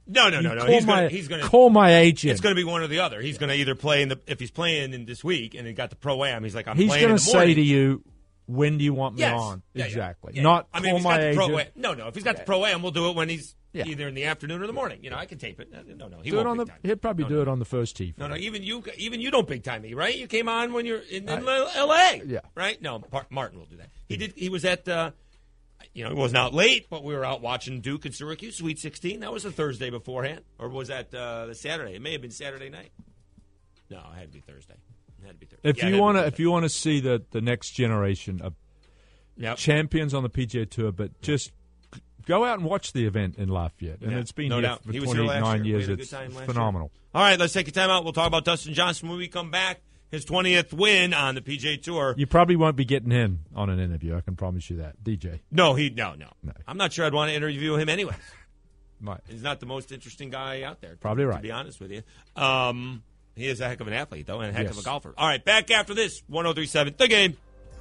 No. He's going to call my agent. It's going to be one or the other. He's going to either play if he's playing in this week and he got the pro-am, he's like, he's playing in the morning. He's going to say to you, when do you want me Yes. on? Yeah, exactly. yeah. Not I mean, call if he's my got the agent. pro-am. No. If he's got the pro-am, we'll do it when he's either in the afternoon or the morning. I can tape it. No. He do it won't on big the. time. He'll probably do it on the first tee. No. Even you don't big time me, right? You came on when you're in L.A. Yeah. Right? No, Martin will do that. He did. He was at. He wasn't out late, but we were out watching Duke and Syracuse, Sweet 16. That was the Thursday beforehand, or was that the Saturday? It may have been Saturday night. No, it had to be Thursday. If you want to see the next generation of champions on the PGA Tour, but just go out and watch the event in Lafayette, and it's been here for 29 years. It's phenomenal. All right, let's take a time out. We'll talk about Dustin Johnson when we come back. His 20th win on the PGA Tour. You probably won't be getting in on an interview. I can promise you that, DJ. No. I'm not sure I'd want to interview him anyways. Right. He's not the most interesting guy out there. Probably right. To be honest with you. He is a heck of an athlete, though, and a heck of a golfer. All right, back after this, 103.7 The Game.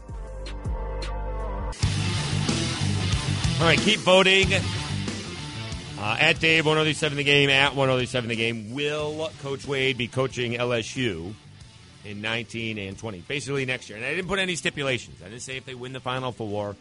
All right, keep voting. At Dave, 103.7 The Game, at 103.7 The Game. Will Coach Wade be coaching LSU in 19 and 20? Basically next year. And I didn't put any stipulations. I didn't say if they win the Final Four.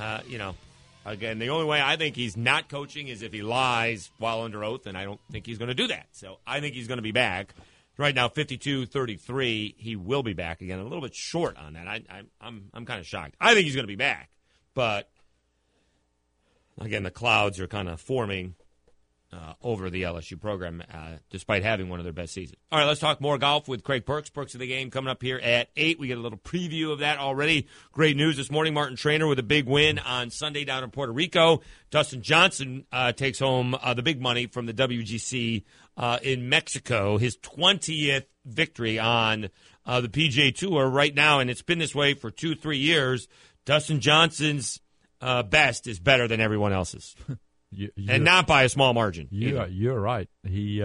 Again, the only way I think he's not coaching is if he lies while under oath, and I don't think he's going to do that. So I think he's going to be back. Right now, 52-33. He will be back again. A little bit short on that. I'm kind of shocked. I think he's going to be back, but again, the clouds are kind of forming over the LSU program, despite having one of their best seasons. All right, let's talk more golf with Craig Perks. Perks of the Game coming up here at 8. We get a little preview of that already. Great news this morning. Martin Traynor with a big win on Sunday down in Puerto Rico. Dustin Johnson takes home the big money from the WGC in Mexico. His 20th victory on the PGA Tour right now, and it's been this way for 2-3 years. Dustin Johnson's best is better than everyone else's. And not by a small margin. You're right. He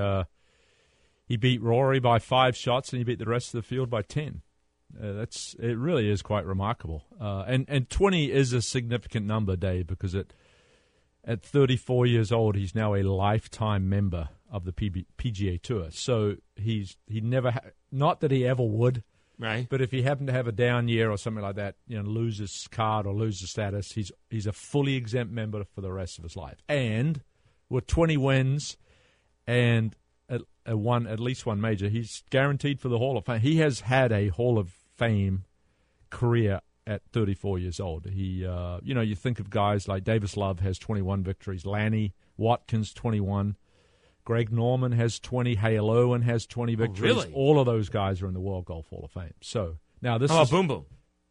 beat Rory by 5 shots, and he beat the rest of the field by 10. It really is quite remarkable. And 20 is a significant number, Dave, because at 34 years old, he's now a lifetime member of the PGA Tour. So he never not that he ever would. Right. But if he happened to have a down year or something like that, lose his card or lose his status, he's a fully exempt member for the rest of his life. And with 20 wins and at least one major, he's guaranteed for the Hall of Fame. He has had a Hall of Fame career at 34 years old. He, you think of guys like Davis Love has 21 victories, Lanny Watkins 21. Greg Norman has 20. Hale Irwin has 20 victories. Really? All of those guys are in the World Golf Hall of Fame. So now this is is Boom Boom.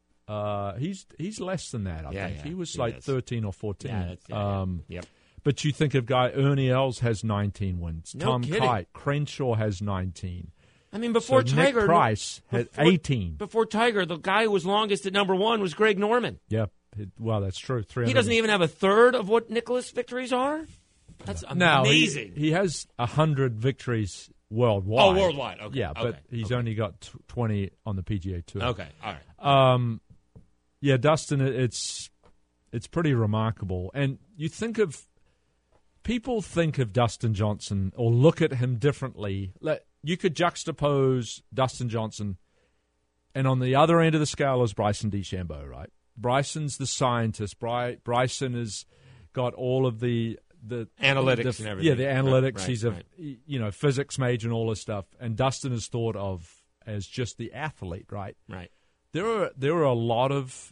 He's less than that. I think he was 13 or 14. Yep. But you think of guy Ernie Els has 19 wins. No Tom kidding. Kite, Crenshaw has 19. I mean, before Tiger, Nick Price had 18. Before Tiger, the guy who was longest at number 1 was Greg Norman. Yeah, well, that's true. He doesn't even have a third of what Nicklaus' victories are. That's amazing. He has 100 victories worldwide. Oh, worldwide. Okay. Yeah, but he's only got 20 on the PGA Tour. Okay, all right. Dustin, it's pretty remarkable. And people think of Dustin Johnson or look at him differently. You could juxtapose Dustin Johnson, and on the other end of the scale is Bryson DeChambeau, right? Bryson's the scientist. Bryson has got all of the analytics and everything. Yeah, the analytics. Right, he's a physics major and all this stuff. And Dustin is thought of as just the athlete, right? Right. There are a lot of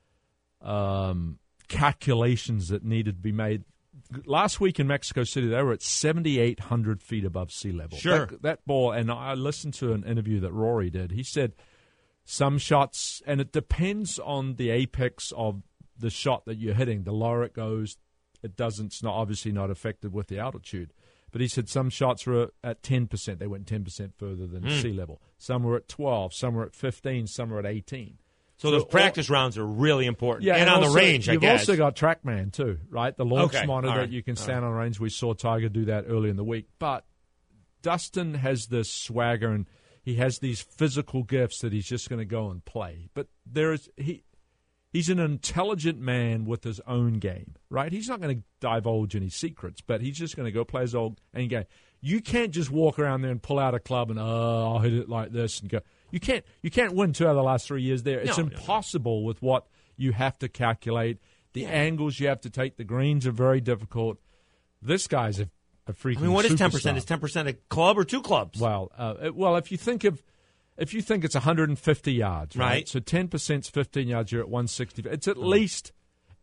calculations that needed to be made. Last week in Mexico City, they were at 7,800 feet above sea level. Sure. That ball, and I listened to an interview that Rory did. He said some shots, and it depends on the apex of the shot that you're hitting. The lower it goes, it's obviously not affected with the altitude. But he said some shots were at 10%. They went 10% further than sea level. Some were at 12. Some were at 15. Some were at 18. So those practice rounds are really important. Yeah, and on also, the range, I guess. You've also got TrackMan, too, right? The launch monitor. Right. You can stand on range. We saw Tiger do that early in the week. But Dustin has this swagger, and he has these physical gifts that he's just going to go and play. But He's an intelligent man with his own game, right? He's not going to divulge any secrets, but he's just going to go play his own game. You can't just walk around there and pull out a club and, I'll hit it like this and go. You can't win 2 out of the last 3 years there. It's impossible with what you have to calculate. The angles you have to take. The greens are very difficult. This guy's a freaking what is superstar. 10%? Is 10% a club or 2 clubs? Well, if you think it's 150 yards, right? So 10% is 15 yards. You're at 160. It's at least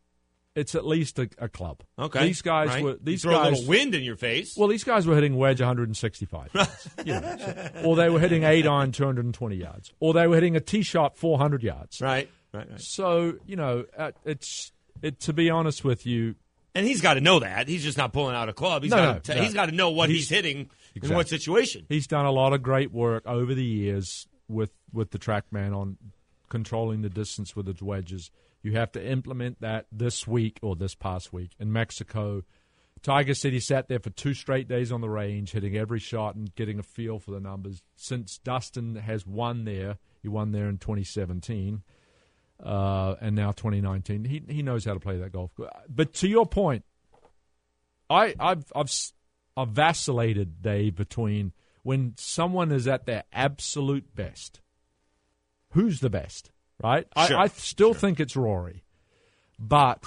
a club. Okay. These guys right. were a little wind in your face. Well, these guys were hitting wedge 165 yards. Or they were hitting 8-iron 220 yards. Or they were hitting a tee shot 400 yards. Right. So, to be honest with you. And he's got to know that. He's just not pulling out a club. He's got to know what he's hitting in what situation. He's done a lot of great work over the years with the TrackMan on controlling the distance with his wedges. You have to implement that this past week in Mexico. Tiger said he sat there for 2 straight days on the range, hitting every shot and getting a feel for the numbers. Since Dustin has won there, he won there in 2017, and now 2019. He knows how to play that golf. But to your point, I've vacillated, Dave, between when someone is at their absolute best. Who's the best? Right? Sure. I still think it's Rory. But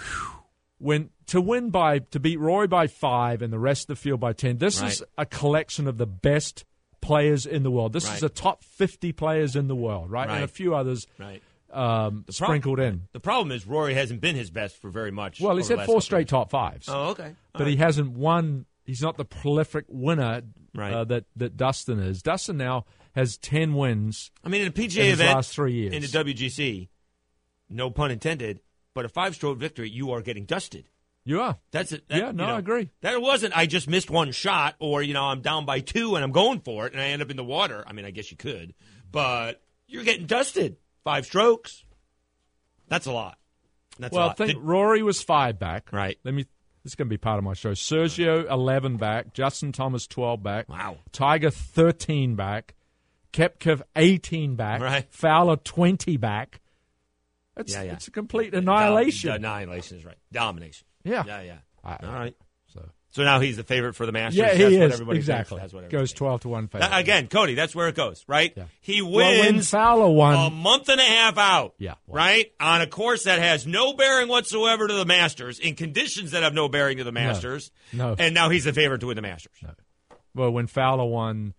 to beat Rory by 5 and the rest of the field by 10, this is a collection of the best players in the world. This is the top 50 players in the world, right? And a few others sprinkled in. The problem is Rory hasn't been his best for very much. Well, he's had 4 straight top 5s. Oh, okay. But he hasn't won. He's not the prolific winner that Dustin is. Dustin now has 10 wins. I mean, in a PGA in his event, last 3 years. in the WGC, no pun intended, but a 5-stroke victory, you are getting dusted. You are. That's it. I agree. That it wasn't, I just missed 1 shot, or, I'm down by 2 and I'm going for it, and I end up in the water. I mean, I guess you could, but you're getting dusted. 5 strokes. That's a lot. That's a lot. I think Rory was 5 back. Right. This is going to be part of my show. Sergio, 11 back. Justin Thomas, 12 back. Wow. Tiger, 13 back. Koepka, 18 back. Right. Fowler, 20 back. It's a complete annihilation. Annihilation is right. Domination. Yeah. Yeah. All right. So So now he's the favorite for the Masters. Yeah, That's he what is. everybody Exactly. thinks. That's what Goes 12-1 favorite. Again, Cody, that's where it goes, right? Yeah. He Well, when wins Fowler won, a month and a half out, Yeah. right, on a course that has no bearing whatsoever to the Masters, in conditions that have no bearing to the Masters. No. And now he's the favorite to win the Masters. No. Well, when Fowler won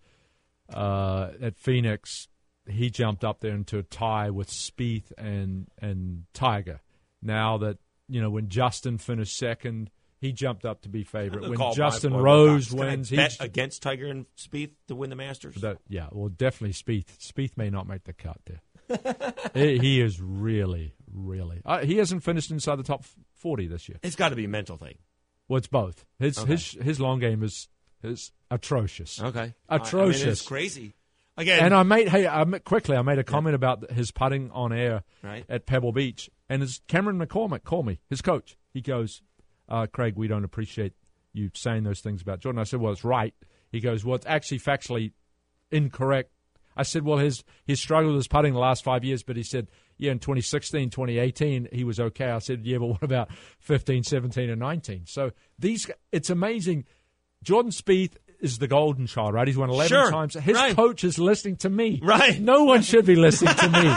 at Phoenix, he jumped up there into a tie with Spieth and Tiger. Now that, when Justin finished second, he jumped up to be favorite. When Justin Rose wins, he bet against Tiger and Spieth to win the Masters. Definitely Spieth. Spieth may not make the cut there. He is really, really. He hasn't finished inside the top 40 this year. It's got to be a mental thing. Well, it's both. His long game is atrocious. Okay, atrocious. I mean, it's crazy. Again, and I made a comment about his putting on air at Pebble Beach, and Cameron McCormick called me, his coach. He goes, Craig, we don't appreciate you saying those things about Jordan. I said, well, it's right. He goes, well, it's actually factually incorrect. I said, well, his struggle with his putting the last 5 years, but he said, yeah, in 2016, 2018, he was okay. I said, yeah, but what about 15, 17, and 19? So it's amazing. Jordan Spieth is the golden child, right? He's won 11 times. His coach is listening to me. Right. No one should be listening to me.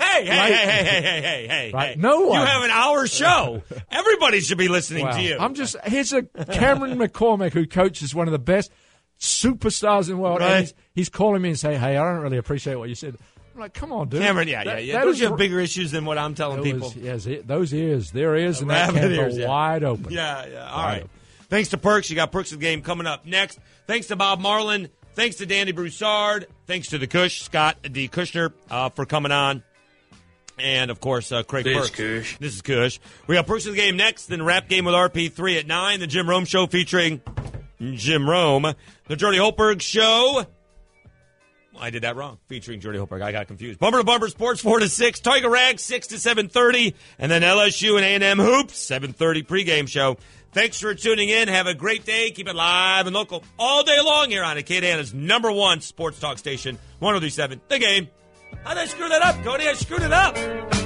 Hey. Right? No one. You have an hour show. Everybody should be listening to you. Here's a Cameron McCormick who coaches one of the best superstars in the world. Right. And he's calling me and saying, hey, I don't really appreciate what you said. I'm like, come on, dude. Cameron, Those have bigger issues than what I'm telling people. Yes, those ears. Their ears and that camp are wide open. Yeah. All right. Thanks to Perks. You got Perks of the Game coming up next. Thanks to Bob Marlin. Thanks to Danny Broussard. Thanks to the Cush, Scott D. Kushner, for coming on. And, of course, Craig Perks. Kush. This is Kush. We got Perks of the Game next, then Rap Game with RP3 at 9. The Jim Rome Show featuring Jim Rome. The Jordy Holtberg Show. I did that wrong. Featuring Jordy Holtberg. I got confused. Bumper to Bumper Sports 4 to 6. Tiger Rag 6 to 7:30. And then LSU and A&M Hoops 7:30 pregame show. Thanks for tuning in. Have a great day. Keep it live and local all day long here on Acadiana's #1 sports talk station, 103.7 The Game. How'd I screw that up, Cody? I screwed it up.